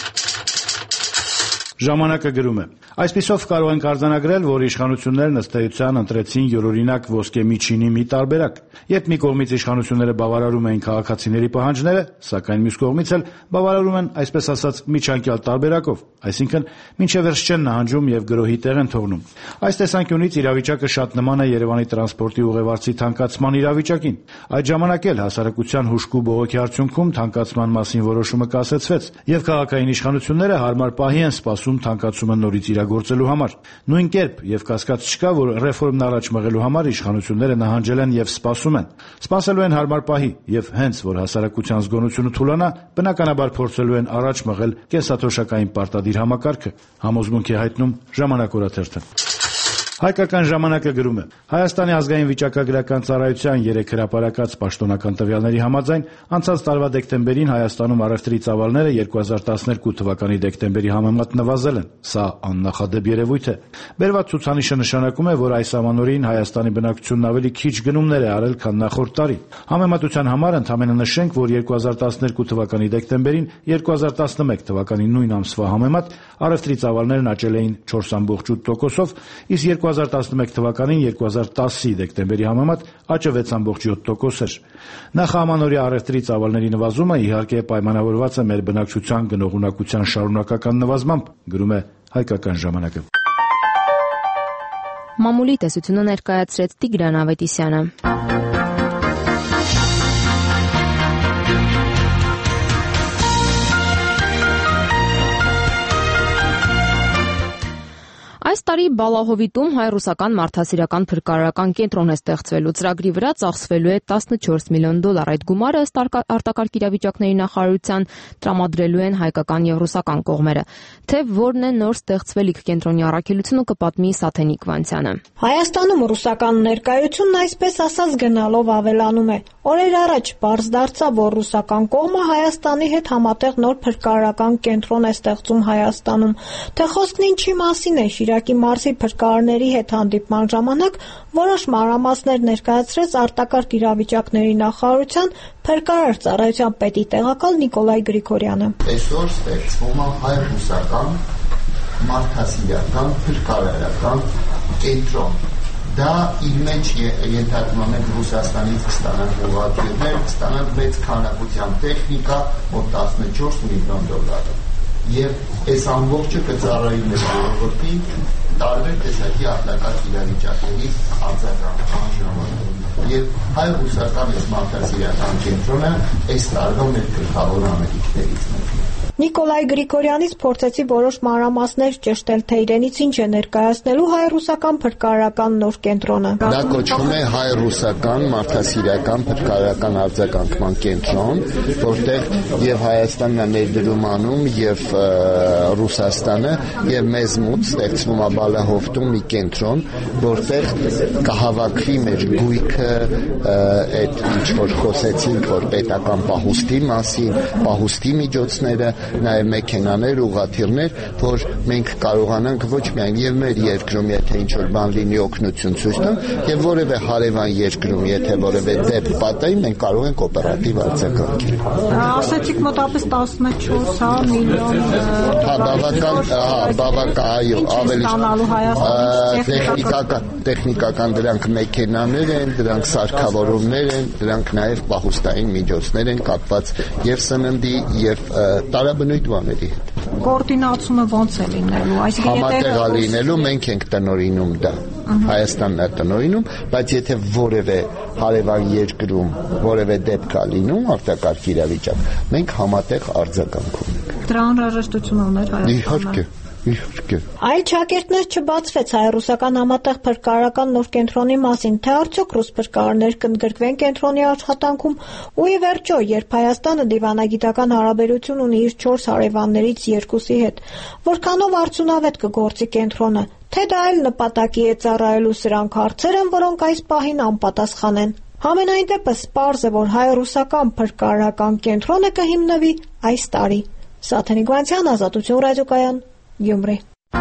[SPEAKER 15] Ժամանակը գրում է. Այսպիսով կարող ենք արձանագրել, որ իշխանություններն ըստ էության ընտրեցին յուրօրինակ ոսկե միջինի մի տարբերակ, երբ մի կողմից իշխանությունները բավարարում էին քաղաքացիների պահանջները, սակայն մյուս կողմից էլ բավարարում են, այսպես ասած, միջանկյալ տարբերակով, այսինքն մինչև վերջ չեն նահանջում եւ գրոհի տեղ են թողնում։ Այս տեսանկյունից իրավիճակը շատ նման է Երևանի տրանսպորտի ուղևորցի թանկացման իրավիճակին։ Այդ ժամանակ էլ հասարակության հուժկու բողոքի արդյունքում թանկացման մասին որոշումը կասեցվեց եւ քաղաքային իշխանությունները հարմար պահի են սպասում թանկացումը նորից իրագործելու համար։ Նույն կերպ եւ կասկած չկա, որ ռեֆորմն առաջ մղելու համար իշխանությունները նահանջել են եւ սպասում են։ Սպասելու են հարմար պահի եւ հենց որ հասարակության զգոնությունը թուլանա, բնականաբար փորձելու են առաջ մղել կենսաթոշակային պարտադիր համակարգը, համոզմունք է հայտնում Ժամանակ օրաթերթը։ Հայկական ժամանակը գրում է. Հայաստանի ազգային վիճակագրական ծառայության երեք հրապարակած պաշտոնական տվյալների համաձայն անցած տարվա դեկտեմբերին Հայաստանում առևտրի ծավալները երկու հազար տասներկու թվականի դեկտեմբերի համեմատ նվազել են։ Սա աննախադեպ երևույթ է։ Բերված ցուցանիշը նշանակում է, որ այս ամենօրին Հայաստանի բնակչությունն ավելի քիչ գնումներ է արել, քան նախորդ տարի։ Համեմատության համար ընդհանրապես նշենք, որ երկու հազար տասներկու թվականի դեկտեմբերին երկու հազար տասնմեկ թվականի նույն ամսվա համեմատ առևտրի ծավալներն աճել էին չորս կoma ութ տոկոսով, իսկ երկու հազար տասնմեկ թվականին երկու հազար տասի դեկտեմբերի համեմատ աճը վեց կoma յոթ տոկոս էր։ Նախաամանորյա առևտրի ծավալների նվազումը իհարկե պայմանավորված է մեր բնակչության գնողունակության շարունակական նվազմամբ, գրում է Հայկական ժամանակը։
[SPEAKER 1] Մամուլի տեսությունը ներկայացրեց Տիգրան Ավետիսյանը։ Այս տարի Բալահովիտում հայ-ռուսական մարդասիրական փրկարարական կենտրոն է ստեղծվելու։ Ծրագրի վրա ծախսվելու է տասնչորս միլիոն դոլար։ Այդ գումարը ըստ արտակարգ իրավիճակների նախարարության տրամադրելու են հայկական եւ ռուսական կողմերը։ Թե որն է նոր ստեղծվելիք կենտրոնի առաքելությունը կպատմի Սաթենիկ Վանցյանը։
[SPEAKER 16] Հայաստանում ռուսական ներկայությունն այսպես ասած գնալով ավելանում է։ Օրեր առաջ բարձ դարձավ, որ ռուսական կողմը Հայաստանի հետ համատեղ նոր փրկարարական կենտրոն է ստեղծում Հայաստանում։ Թե խոսքն ինչի մասին է, Շիրակի մարզի փրկարարների հետ հանդիպման ժամանակ որոշ մանրամասներ ներկայացրեց արտակարգ իրավիճակների նախարարության փրկարար ծառայության պետի տեղակալ Նիկոլայ Գրիգորյանը։
[SPEAKER 17] Այսօր ստեղծվում է հայ-ռուսական մարդասիրական փրկարարական կենտրոն։ Դա իր մեջ ենթադրում է Ռուսաստանից կստանանք ուղղաթիռներ, կստանանք մեծ քանակությամբ տեխնիկա, մոտ տասնչորս միլիոն դոլար։ Եվ այս ամբողջը կծառայի մեր ժողովրդին տարբեր տեսակի արտակարգ իրավիճակների արձագանք անժամանալու։ Եվ հայ-ռուսական այս մարդասիրական կենտրոնը այս տարվա մեր գլխավոր ամենիքներից մեկն է։
[SPEAKER 16] Նիկոլայ Գրիգորյանից փորձեցի որոշ մանրամասներ ճշտել, թե իրենից ինչ է ներկայացնելու հայ-ռուսական փրկարարական նոր կենտրոնը։
[SPEAKER 17] Դա կոչվում է հայ-ռուսական մարդասիրական փրկարարական արձագանքման կենտրոն, որտեղ եւ Հայաստանն է ներդրում անում եւ Ռուսաստանը, եւ մեզ մոտ ստեղծվում է Բալահովտում մի կենտրոն, որտեղ կհավաքվի մեր գույքը, այդ ինչ որ խոսեցինք, որ պետական պահուստի մասին, պահուստի միջոցները, նաև մեքենաներ, ուղղաթիռներ, որ մենք կարողանանք ոչ միայն եւ մեր երկրում, եթե ինչ-որ բան լինի, օգնություն ցույց տալ, եւ որևէ հարևան երկրում, եթե որևէ դեպք պատահի, մենք կարող ենք օպերատիվ արձագանքել։
[SPEAKER 16] Ասացիք մոտավորապես տասնչորս միլիոն։
[SPEAKER 17] Հա, բավական, հա, բավական, այո, ավելի տեխնիկական, տեխնիկական դրանք մեքենաներ են, դրանք սարքավորումներ են, դրանք նաև պահուստային միջոցներ են կապված եւ սննդի եւ տարաբնույթ բաների հետ։
[SPEAKER 16] Կոորդինացումը ոնց է լինելու, այսինքն
[SPEAKER 17] համատեղ է լինելու, մենք ենք տնօրինում դա։ Հայաստանն է տնօրինում, բայց եթե որևէ հարևան երկրում որևէ դեպք է լինում արտակարգ իրավիճակ, մենք համատեղ արձագանք ունենք։
[SPEAKER 16] Դրա անհրաժեշտություն ուներ Հայաստանը։
[SPEAKER 17] Իհարկե։ Իհարկե։
[SPEAKER 16] Այլ ճակերտներ չբացվեց հայ-ռուսական համատեղ փրկարարական նոր կենտրոնի մասին, թե արդյոք ռուս փրկարարներ կընդգրկվեն կենտրոնի աշխատանքում, ու ի վերջո, երբ Հայաստանը դիվանագիտական հարաբերություն ունի իր չորս հարևաններից երկուսի հետ, որքանով արդյունավետ կգործի կենտրոնը, թե դա այլ նպատակի է ծառայելու, սրանք հարցեր են, որոնք այս պահին անպատասխան են։ Համենայն դեպս պարզ է, որ հայ-ռուսական փրկարարական կենտրոնը կհիմնվի այս տարի։ Սաթենիկ Վանցյան, Ազատություն ռադիոկայան, Գյումրի։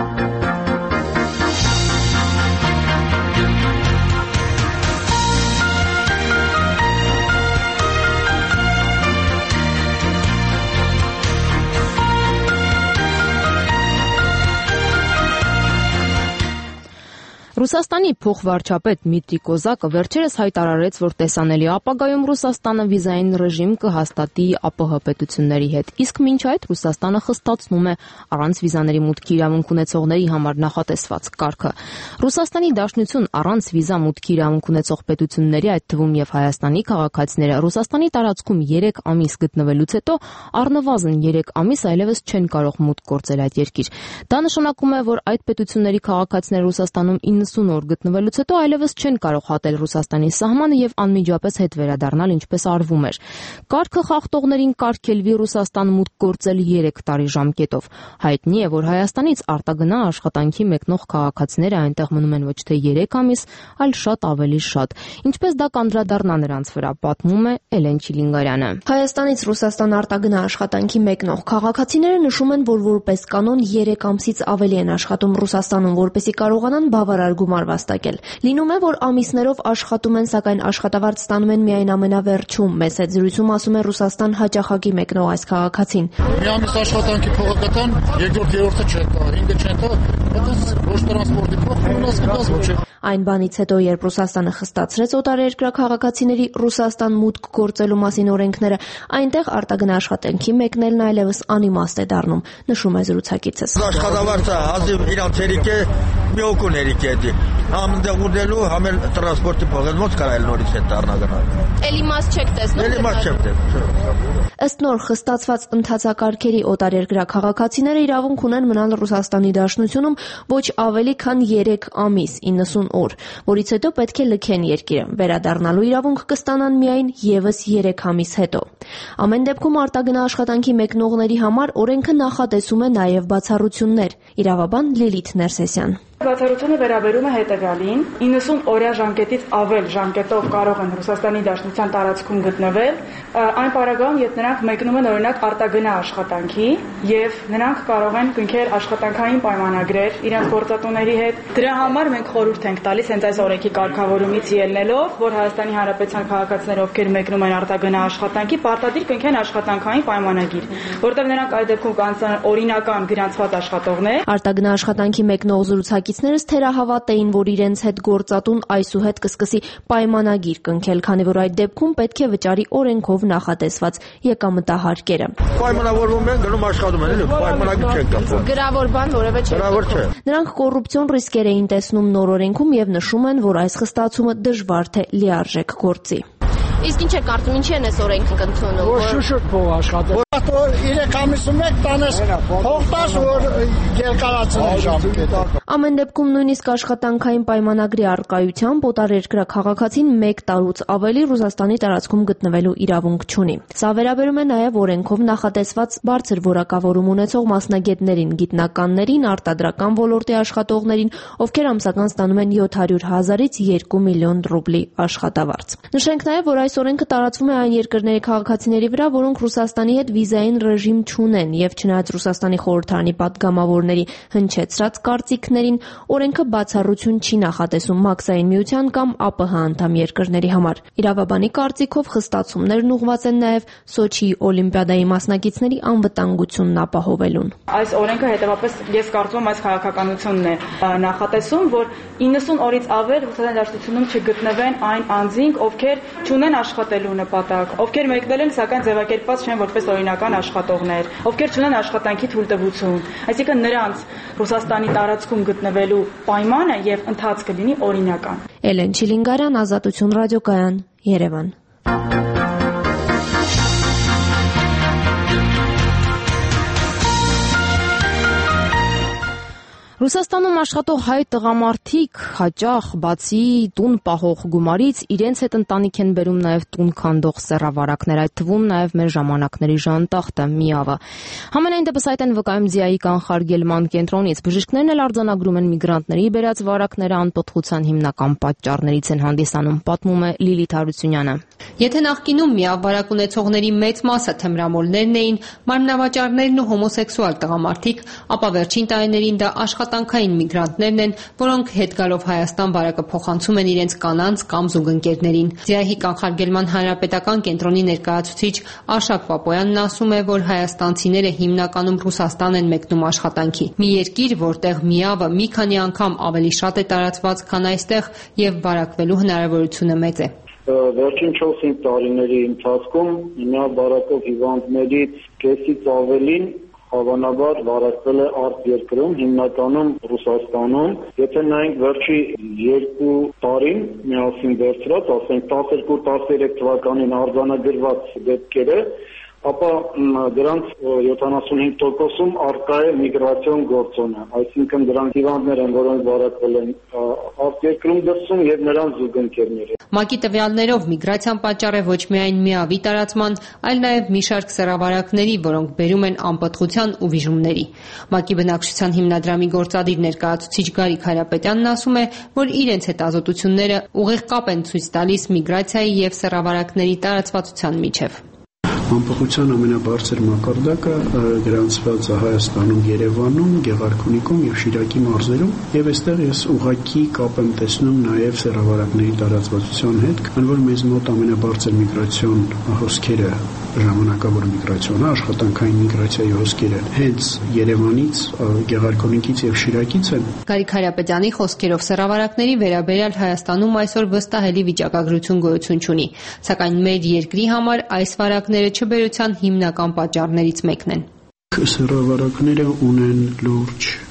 [SPEAKER 1] Ռուսաստանի փոխվարչապետ Դմիտրի Կոզակը վերջերս հայտարարեց, որ տեսանելի ապագայում Ռուսաստանը վիզային ռեժիմ կհաստատի ԱՊՀ պետությունների հետ, իսկ մինչ այդ Ռուսաստանը խստացնում է առանց վիզաների մուտքի իրավունք ունեցողների համար նախատեսված կարգը։ Ռուսաստանի Դաշնություն առանց վիզա մուտքի իրավունք ունեցող պետությունների, այդ թվում եւ Հայաստանի քաղաքացիները Ռուսաստանի տարածքում երեք ամիս գտնվելուց հետո առնվազն երեք ամիս այլևս չեն կարող մուտք գործել այդ երկիր։ Դա նշանակում է, որ այդ պետությունների քաղաքացիները Ռուսաստանում իննսուն օր գտնվելուց հետո այլևս չեն կարող հատել Ռուսաստանի սահմանը եւ անմիջապես հետ վերադառնալ, ինչպես արվում էր։ Կարգը խախտողներին կարգելվի Ռուսաստան մուտք գործել երեք տարի ժամկետով։ Հայտնի է, որ Հայաստանից արտագնա աշխատանքի մեկնող քաղաքացիները այնտեղ մնում են ոչ թե երեք ամիս, այլ շատ ավելի շատ։ Ինչպես դա կանդրադառնա նրանց վրա, պատմում է Էլեն Չիլինգարյանը։
[SPEAKER 18] Հայաստանից Ռուսաստան արտագնա աշխատանքի մեկնող քաղաքացիները նշում են, որ որպես կանոն երեք ամսից ավելի են աշխատում Ռուսաստանում, որպեսզի կարողանան բավարար գումար վաստակել։ Լինում է, որ ամիսներով աշխատում են, սակայն աշխատավարձ ստանում են միայն ամենավերջում։ Մեծ հետ զրույցում ասում է Ռուսաստան հաճախակի մեկնող այս քաղաքացին։
[SPEAKER 19] Մի ամիս աշխատանքի փողը կտան, երկրորդ երրորդը չեն տա, ինքը չեն տա, այդպես ոչ տրանսպորտի փող ունես կգազ ոչ։
[SPEAKER 18] Այն բանից հետո, երբ Ռուսաստանը խստացրեց օտարերկրյա քաղաքացիների Ռուսաստան մուտք գործելու մասին օրենքները, այնտեղ արտագնա աշխատանքի մեկնելն այլևս անիմաստ է դառնում, նշում է զրուցակիցս։
[SPEAKER 20] Աշխատավարձը հազիվ իրանցերիկ է, մի օկուներիկ է դի։ Համ դեղուդելու, համ էլ տրանսպորտի փողը ոնց կարա էլ նորից հետ դառնա գնալ։
[SPEAKER 18] Էլի մաս չեք տեսնում։
[SPEAKER 20] Էլի մաս չեք տեսնում։
[SPEAKER 18] Ըստ նոր խստացված ընթացակարգերի օտարերկրյա քաղաքացիները իրավունք ունեն մնալ Ռուսաստանի Դաշնությունում ոչ ավելի քան երեք ամիս իննսուն օր, որից հետո պետք է լքեն երկիրը։ Վերադառնալու իրավունք կստանան միայն ևս երեք ամիս հետո։ Ամեն դեպքում արտագնա աշխատանքի մեկնողների համար օրենքը նախատեսում է նաև բացառություններ։ Իրավաբան Լիլիթ Ներսեսյան։
[SPEAKER 21] Բացառությունը վերաբերում է հետևյալին. իննսուն օրյա ժամկետից ավել ժամկետով կարող են Ռուսաստանի Դաշնության տարածքում գտնվել այն պարագայում, երբ նրանք մեկնում են օրինակ արտագնա աշխատանքի եւ նրանք կարող են կնքել աշխատանքային պայմանագրեր իրենց գործատուների հետ։ Դրա համար մենք խորհուրդ ենք տալիս հենց այս օրենքի կարգավորումից ելնելով, որ Հայաստանի Հանրապետության քաղաքացիները, ովքեր մեկնում են արտագնա աշխատանքի, պարտադիր կնքեն աշխատանքային պայմանագիր, որտեղ նրանք այդ դեպքում կանցնեն օրինական գրանցված աշխատողներ։
[SPEAKER 18] Արտագնա աշխատանքի մեկնող զրուցակիցներս թերահավատ էին, որ իրենց հետ գործատուն այսուհետ կսկսի պայմանագիր կնքել, քանի որ այդ դեպքում պետք է վճարի օրենքով նախատեսված եկամտահարկերը։
[SPEAKER 20] Պայմանավորվում են, գնում աշխատում են, պայմանագիր չեն կապում։
[SPEAKER 18] Գրավոր բան որևէ չէ։
[SPEAKER 20] Գրավոր չէ։
[SPEAKER 18] Նրանք կոռուպցիոն ռիսկեր էին տեսնում նոր օրենքում եւ նշում են, որ այս խստացումը դժվար թե լիարժեք գործի։ Իսկ ինչ է կարծում, ինչի են այս օրենքը կընդունում։
[SPEAKER 19] Որ շուշուտ փող աշխատել։ Որ երեք ամիսում եք տանես փող տաս, որ երկարացնի ժամկետը։
[SPEAKER 18] Ամեն դեպքում նույնիսկ աշխատանքային պայմանագրի առկայությամբ օտարերկրյա քաղաքացին մեկ տարուց ավելի Ռուսաստանի տարածքում գտնվելու իրավունք չունի։ Սա վերաբերում է նաև օրենքով նախատեսված բարձր որակավորում ունեցող մասնագետներին, գիտնականներին, արտադրական ոլորտի աշխատողներին, ովքեր ամսական ստանում են յոթ հարյուր հազարից երկու միլիոն ռուբլի աշխատավարձ։ Նշենք նաև, որ այս օրենքը տարածվում է այն երկրների քաղաքացիների վրա, որոնք Ռուսաստանի հետ վիզային ռեժիմ չունեն, եւ չնայած Ռուսաստանի խորհրդարանի պատգամավորների հնչեցրած կարծիքներին, օրենքը բացառություն չի նախատեսում մաքսային միության կամ ԱՊՀ անդամ երկրների համար։ Իրավաբանի կարծիքով խստացումներն ուղղված են նաև Սոչիի օլիմպիադայի մասնակիցների անվտանգությունն ապահովելուն։
[SPEAKER 21] Այս օրենքը հետևապես ես կարծում եմ այս քաղաքականությունն է նախատեսում, որ իննսուն օրից ավել Ռուսաստանի Դաշնությունում չգտնվեն այն անձինք, ովքեր չունեն աշխատելու նպատակ, ովքեր մեկնել են, սակայն ձևակերպված չեն որպես օրինական աշխատողներ, ովքեր չունեն աշխատանքի թույլտվություն, այսինքն նրանց Ռուսաստանի տարածքում գտնվելու պայմանը եւ ընթացքը լինի օրինական։
[SPEAKER 18] Էլեն Չիլինգարյան, Ազատություն ռադիոկայան, Երևան։ Ռուսաստանում աշխատող հայ տղամարդիկ հաճախ բացի տուն պահող գումարից իրենց հետ ընտանիք են բերում նաև տուն քանդող սեռավարակներ, այդ թվում նաև մեր ժամանակների ժանտախտը Միավը։ Համենայն դեպս այդ են վկայում ԶԻԱ-ի կանխարգելման կենտրոնից։ Բժիշկներն էլ արձանագրում են միգրանտների բերած վարակները անպտղության հիմնական պատճառներից են հանդիսանում, պատմում է Լիլիթ Հարությունյանը։
[SPEAKER 22] Եթե նախկինում միավ վարակ ունեցողների մեծ մասը թմրամոլներն էին, մարմնավաճառներն ու հոմոսեքսուալ տղամարդիկ, ապա վերջին տարիներին դա աշխատանքային միգրանտներն են, որոնք հետ գալով Հայաստան վարակը փոխանցում են իրենց կանանց կամ զուգընկերներին։ ԶԻԱ-ի կանխարգելման հանրապետական կենտրոնի ներկայացուցիչ Արշակ Պապոյանն ասում է, որ հայաստանցիները հիմնականում Ռուսաստան են մեկնում աշխատանքի։ Մի երկիր, որտեղ միավը մի քանի անգամ ավելի շատ է տարածված, քան այստեղ, եւ վարակվելու հնարավորությունը մեծ է։
[SPEAKER 23] Վերջին չորս-հինգ տարիների ընթացքում միավ վարակող հիվանդներից կեսից ավելին հավանաբար վարակվել է արտերկրում, հիմնականում Ռուսաստանում։ Եթե նայենք վերջի երկու տարին միասին վերցրած, ասենք տասնյոթ տասներեք թվականին արձանագրված դեպքերը, ապա դրանց յոթանասունհինգ տոկոսում արկա է միգրացիոն գործոնը, այսինքն դրանք հիվանդներ են, որոնք վարակվել են արտերկրում դրսում եւ նրանց զուգընկերները։
[SPEAKER 22] ՄԱԿ-ի տվյալներով միգրացիան պատճառ է ոչ միայն միավի տարածման, այլ նաև մի շարք սեռավարակների, որոնք բերում են անպտղության ու վիժումների։ ՄԱԿ-ի բնակչության հիմնադրամի գործադիր ներկայացուցիչ Գարիկ Հարապետյանն ասում է, որ իրենց հետազոտությունները ուղիղ կապ են ցույց տալիս միգրացիայի եւ սեռավարակների տարածվածության միջև։
[SPEAKER 24] Անպտղության ամենաբարձր մակարդակը գրանցված է Հայաստանում, Երևանում, Գեղարքունիքում եւ Շիրակի մարզերում, եւ այստեղ ես ուղղակի կապ եմ տեսնում նաեւ սեռավարակների տարածվածության հետ, քանի որ մեզ մոտ ամենաբարձր միգրացիոն հոսքերը, ժամանակավոր միգրացիոնը, աշխատանքային միգրացիայի հոսքերը հենց Երևանից, Գեղարքունիքից եւ Շիրակից են։
[SPEAKER 22] Գարիկ Հարապետյանի խոսքերով սեռավարակների վերաբերյալ Հայաստանում այսօր վստահելի վիճակագրություն գոյություն չունի, սակայն մեր երկրի համար այս վարակները չբերության հիմնական պատճառներից մեկն են։
[SPEAKER 24] Սեռավարակները ունեն լուրջ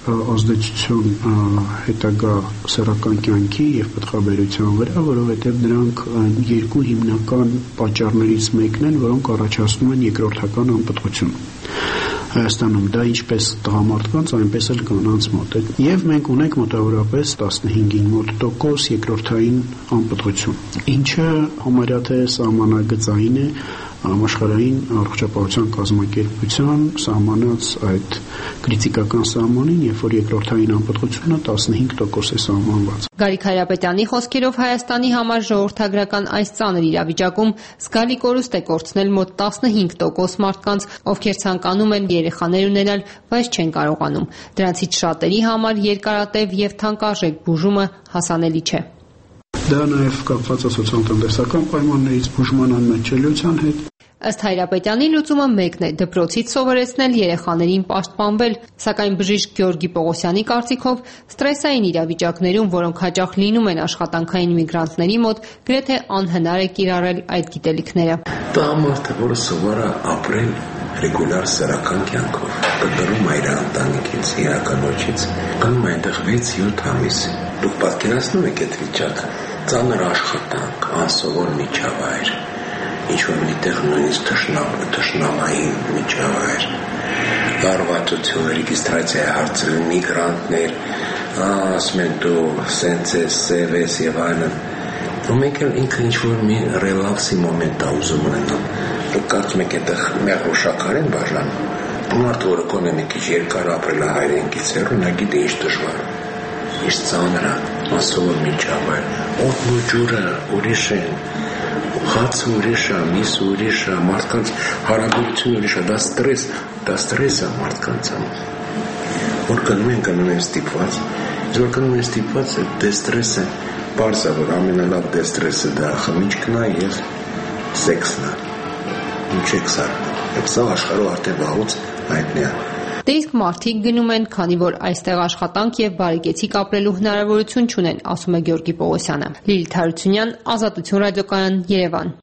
[SPEAKER 24] ազդեցություն հետագա սեռական կյանքի եւ պտղաբերության վրա, որովհետեւ դրանք երկու հիմնական պատճառներից մեկն են, որոնք առաջացնում են երկրորդական անպտղություն։ Հայաստանում դա ինչպես տղամարդկանց, այնպես էլ կանանց մոտ է։ Եվ մենք ունենք մոտավորապես տասնհինգին մոտ տոկոս երկրորդային անպտղություն, ինչը համարյա թե սահմանագծային է համաշխարհային առողջապահության կազմակերպության սահմանած այդ կրիտիկական սահմանին, երբ որ երկրորդային անպտղությունը տասնհինգ տոկոս է սահմանված։
[SPEAKER 22] Գարիկ Հայրապետյանի խոսքերով Հայաստանի համար ժողովրդագրական այս ծանր իրավիճակում զգալի կորուստ է կորցնել մոտ տասնհինգ տոկոս մարդկանց, ովքեր ցանկանում են երեխաներ ունենալ, բայց չեն կարողանում։ Դրանցից շատերի համար երկարատև եւ թանկարժեք բուժումը հասանելի չէ։
[SPEAKER 24] Դա նաև կապված է սոցիալ-տնտեսական պայմաններից բուժման անմեջելիության հետ։
[SPEAKER 22] Ըստ Հայրապետյանի լուծումը մեկն է՝ դպրոցից սովորեցնել երեխաներին պաշտպանվել, սակայն բժիշկ Գյորգի Պողոսյանի կարծիքով ստրեսային իրավիճակներում, որոնք հաճախ լինում են աշխատանքային միգրանտների մոտ, գրեթե անհնար է կիրառել այդ գիտելիքները։
[SPEAKER 2] Տղամարդը, որը սովոր է ապրել ռեգուլար սեռական կյանքով, կտրում է իր ընտանիքից, իրականոջից, գնում է այնտեղ վեց-յոթ ամիս։ Դուք պատկերացնում եք այդ վիճակը, ծանր աշխատանք, անսովոր միջավայր, ինչ-որ միտեղ նույնիսկ թշնամային միջավայր, լարվածություն, ռեգիստրացիայի հարցեր, միգրանտներ, ասում են դու սենց ես, սև ես եւ այլն։ Ու մենք էլ ինքը ինչ-որ մի ռելաքսի մոմենտ է ուզում ունենալ։ Դուք կարծում եք այդտեղ մեղրոշակար են բաժանում։ Մարդը, որը կոնե մի քիչ երկար ապրել է հայրենիքից հեռու, նա գիտե ինչ դժվար է, ինչ ծանր է, անսովոր միջավայր, օդն ու ջուրը ուրիշ են, խացը ուրիշ է, միսը ուրիշ է, մարդկանց հարաբերությունը ուրիշ է, դա ստրես, դա ստրես է մարդկանց համար։ Որ գնում են, գնում են ստիպված, որ գնում են ստիպված, դեստրես է, պարզ է, որ ամենալավ դեստրեսը դա խմիչքն է և սեքսն է, ինչ եք սարնում, և սա աշխարհով արդեն վաղուց հայտնի է։
[SPEAKER 22] Դե իսկ մարդիկ գնում են, քանի որ այստեղ աշխատանք եւ բարեկեցիկ ապրելու հնարավորություն չունեն, ասում է Գյորգի Պողոսյանը։ Լիլիթ Հարությունյան, Ազատություն ռադիոկայան, Երևան։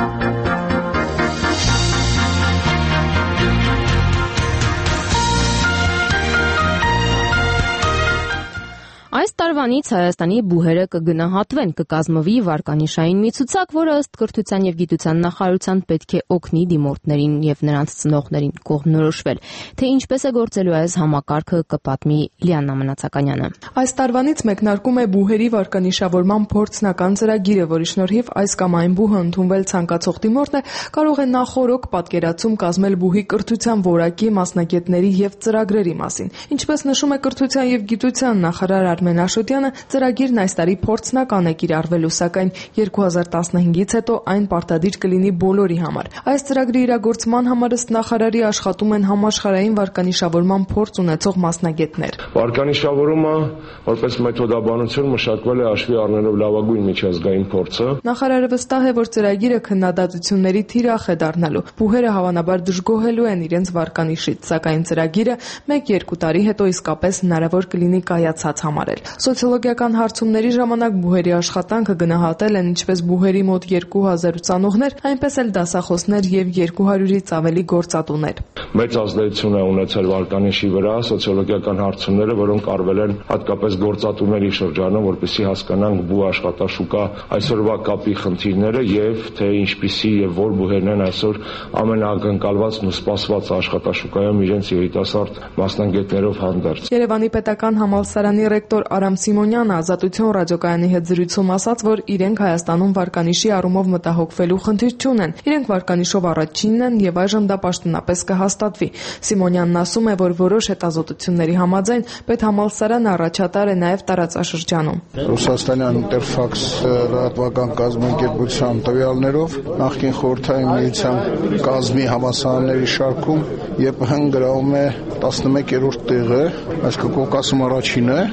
[SPEAKER 1] Այս տարվանից Հայաստանի բուհերը կգնահատվեն, կկազմվի վարկանիշային մի ցուցակ, որը ըստ Կրթության եւ Գիտության նախարարության պետք է օգնի դիմորդներին եւ նրանց ծնողներին կողմնորոշվել։ Թե ինչպես է գործելու այս համակարգը, կպատմի Լիաննա Մնացականյանը։
[SPEAKER 5] Այս տարվանից մեկնարկում է բուհերի վարկանիշավորման փորձնական ծրագիրը, որի շնորհիվ այս կամ այն բուհը ընդունվել ցանկացող դիմորդը կարող է նախօրոք պատկերացում կազմել բուհի կրթության որակի, մասնագետների եւ ծրագրերի մասին։ Ինչպես նշում է Կրթության եւ Գիտության նախարար Արմեն Աշոտյանը, ծրագիրն այս տարի փորձնական է կիրառվելու, սակայն երկու հազար տասնհինգից հետո այն պարտադիր կլինի բոլորի համար։ Այս ծրագրի իրագործման համար ըստ նախարարի աշխատում են համաշխարհային վարկանիշավորման փորձ ունեցող մասնագետներ։
[SPEAKER 6] Վարկանիշավորումը որպես մեթոդաբանություն մշակվել է հաշվի առնելով լավագույն միջազգային փորձը։ Նախարարը
[SPEAKER 5] վստահ է, որ ծրագիրը քննադատությունների թիրախ է դառնալու։ Բուհերը հավանաբար դժգոհելու են իրենց վարկանիշից, սակայն ծրագիրը մեկ-երկու տարի հետո իսկապես հնարավոր կլինի կայացած համարել։ Սոցիոլոգիական հարցումների ժամանակ բուհերի աշխատանքը գնահատել են ինչպես բուհերի մոտ երկու հազար ուսանողներ, այնպես էլ դասախոսներ եւ երկու հարյուրից ավելի գործատուներ։
[SPEAKER 6] Մեծ ազդեցություն է ունեցել վարկանիշի վրա սոցիոլոգիական հարցումները, որոնք արվել են հատկապես գործատուների շրջանում, որպեսզի հասկանանք բու աշխատաշուկա այսօրվա կապի խնդիրները եւ թե ինչպիսի եւ որ բուհերն են այսօր ամենաակնկալվածն ու սպասված աշխատաշուկայում իրենց երիտասարդ մասնագետներով հանդերձ։
[SPEAKER 5] Երևանի պետական համալսարանի ռեկտոր Արամ Սիմոնյանը Ազատություն ռադիոկայանի հետ զրույցում ասաց, որ իրենք Հայաստանում վարկանիշի առումով մտահոգվելու խնդիր չունեն։ Իրենք վարկանիշով առաջինն են եւ այժմ դա պաշտոնապես կհաստատվի։ Սիմոնյանն ասում է, որ որոշ հետազոտությունների համաձայն պետհամալսարանը առաջատար է նաեւ տարածաշրջանում։
[SPEAKER 12] Ռուսաստանյան Interfax լրատվական կազմակերպության տվյալներով նախկին խորհրդային միության կազմի համալսարանների շարքում ԵՊՀ-ն գրավում է տասնմեկերորդ տեղը, այսինքն Կովկասում առաջինը եւ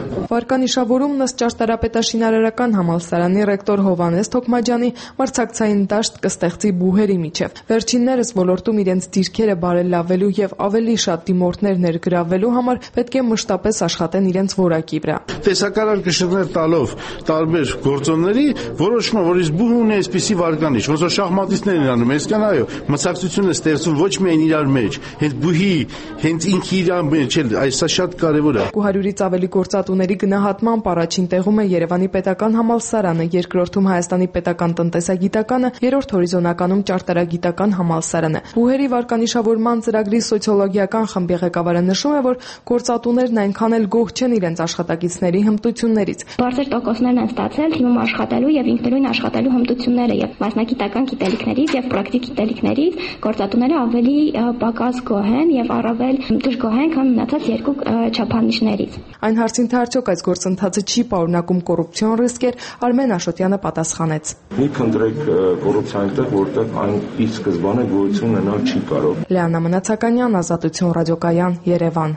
[SPEAKER 5] Վարկանիշավորում ըստ ճարտարապետաշինարարական համալսարանի ռեկտոր Հովհաննես Թոքմաջյանի մրցակցային դաշտ կստեղծի բուհերի միջև։ Վերջիններս ոլորտում իրենց դիրքերը բարելավելու եւ ավելի շատ դիմորդներ ներգրավելու համար պետք է մշտապես աշխատեն իրենց որակի վրա։
[SPEAKER 3] Տեսակարար կշիռներ տալով տարբեր գործոնների որոշումը, որ իսկ բուհը ունի այսպիսի վարկանիշ, ոնց որ շախմատիստներն են անում, այսքան այո, մրցակցությունը ստեղծում ոչ միայն իրար մեջ, հենց բուհի, հենց ինքը իրար մեջ, այս շատ կարևոր է։
[SPEAKER 5] երկու հարյուրից ավելի գործատուների գնահատմամբ առաջին տեղում է Երևանի պետական համալսարանը, երկրորդում Հայաստանի պետական տնտեսագիտականը, երրորդ հորիզոնականում ճարտարագիտական համալսարանը։ Բուհերի վարկանիշավորման ծրագրի սոցիոլոգիական խմբի ղեկավարը նշում է, որ գործատուներն այնքան էլ գոհ չեն իրենց աշխատակիցների հմտություններից։
[SPEAKER 4] Բարձր տոկոսներն են ստացել թիմում աշխատելու եւ ինքնուրույն աշխատելու հմտությունները եւ մասնագիտական գիտելիքներից եւ պրակտիկ գիտելիքներից գործատուները ավելի պակաս գոհ են եւ առավել դժգոհ են, քան մնացած երկու չափանիշներից։
[SPEAKER 5] Այն հարցին թե արդյոք այս գործընթացը չի պարունակում կոռուպցիոն ռիսկեր, Արմեն Աշոտյանը պատասխանեց.
[SPEAKER 6] Մի քննրեք կոռուպցիա այնտեղ, որտեղ այն ի սկզբանե գոյություն ունենալ չի կարող։
[SPEAKER 5] Լիանա Մնացականյան, Ազատություն ռադիոկայան, Երևան։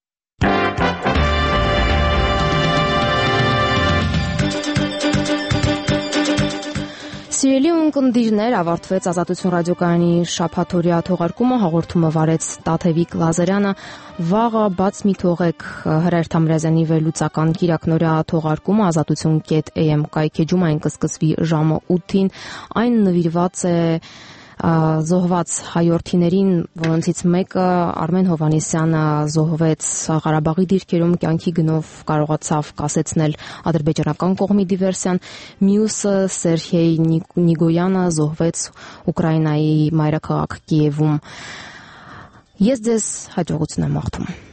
[SPEAKER 1] Սիրելի ունկնդիրներ, ավարտվեց Ազատություն ռադիոկայանի շաբաթօրյա թողարկումը, հաղորդումը վարեց Տաթևիկ Լազարյանը։ Վաղը բաց մի թողեք Հրայր Թամրազյանի վերլուծական կիրակնօրյա թողարկումը ազատություն կետ էյ էմ կայքեջում, այն կսկսվի ժամը ութին, այն նվիրված է զոհված հայորդիներին, որոնցից մեկը Արմեն Հովհաննիսյանը զոհվեց Ղարաբաղի դիրքերում, կյանքի գնով կարողացավ կասեցնել ադրբեջանական կողմի դիվերսիան, մյուսը Սերգեյ Նիգոյանը զոհվեց Ուկրաինայի մայրաքաղաք Կիևում։ Ես ձեզ հաջողություն եմ մաղթում։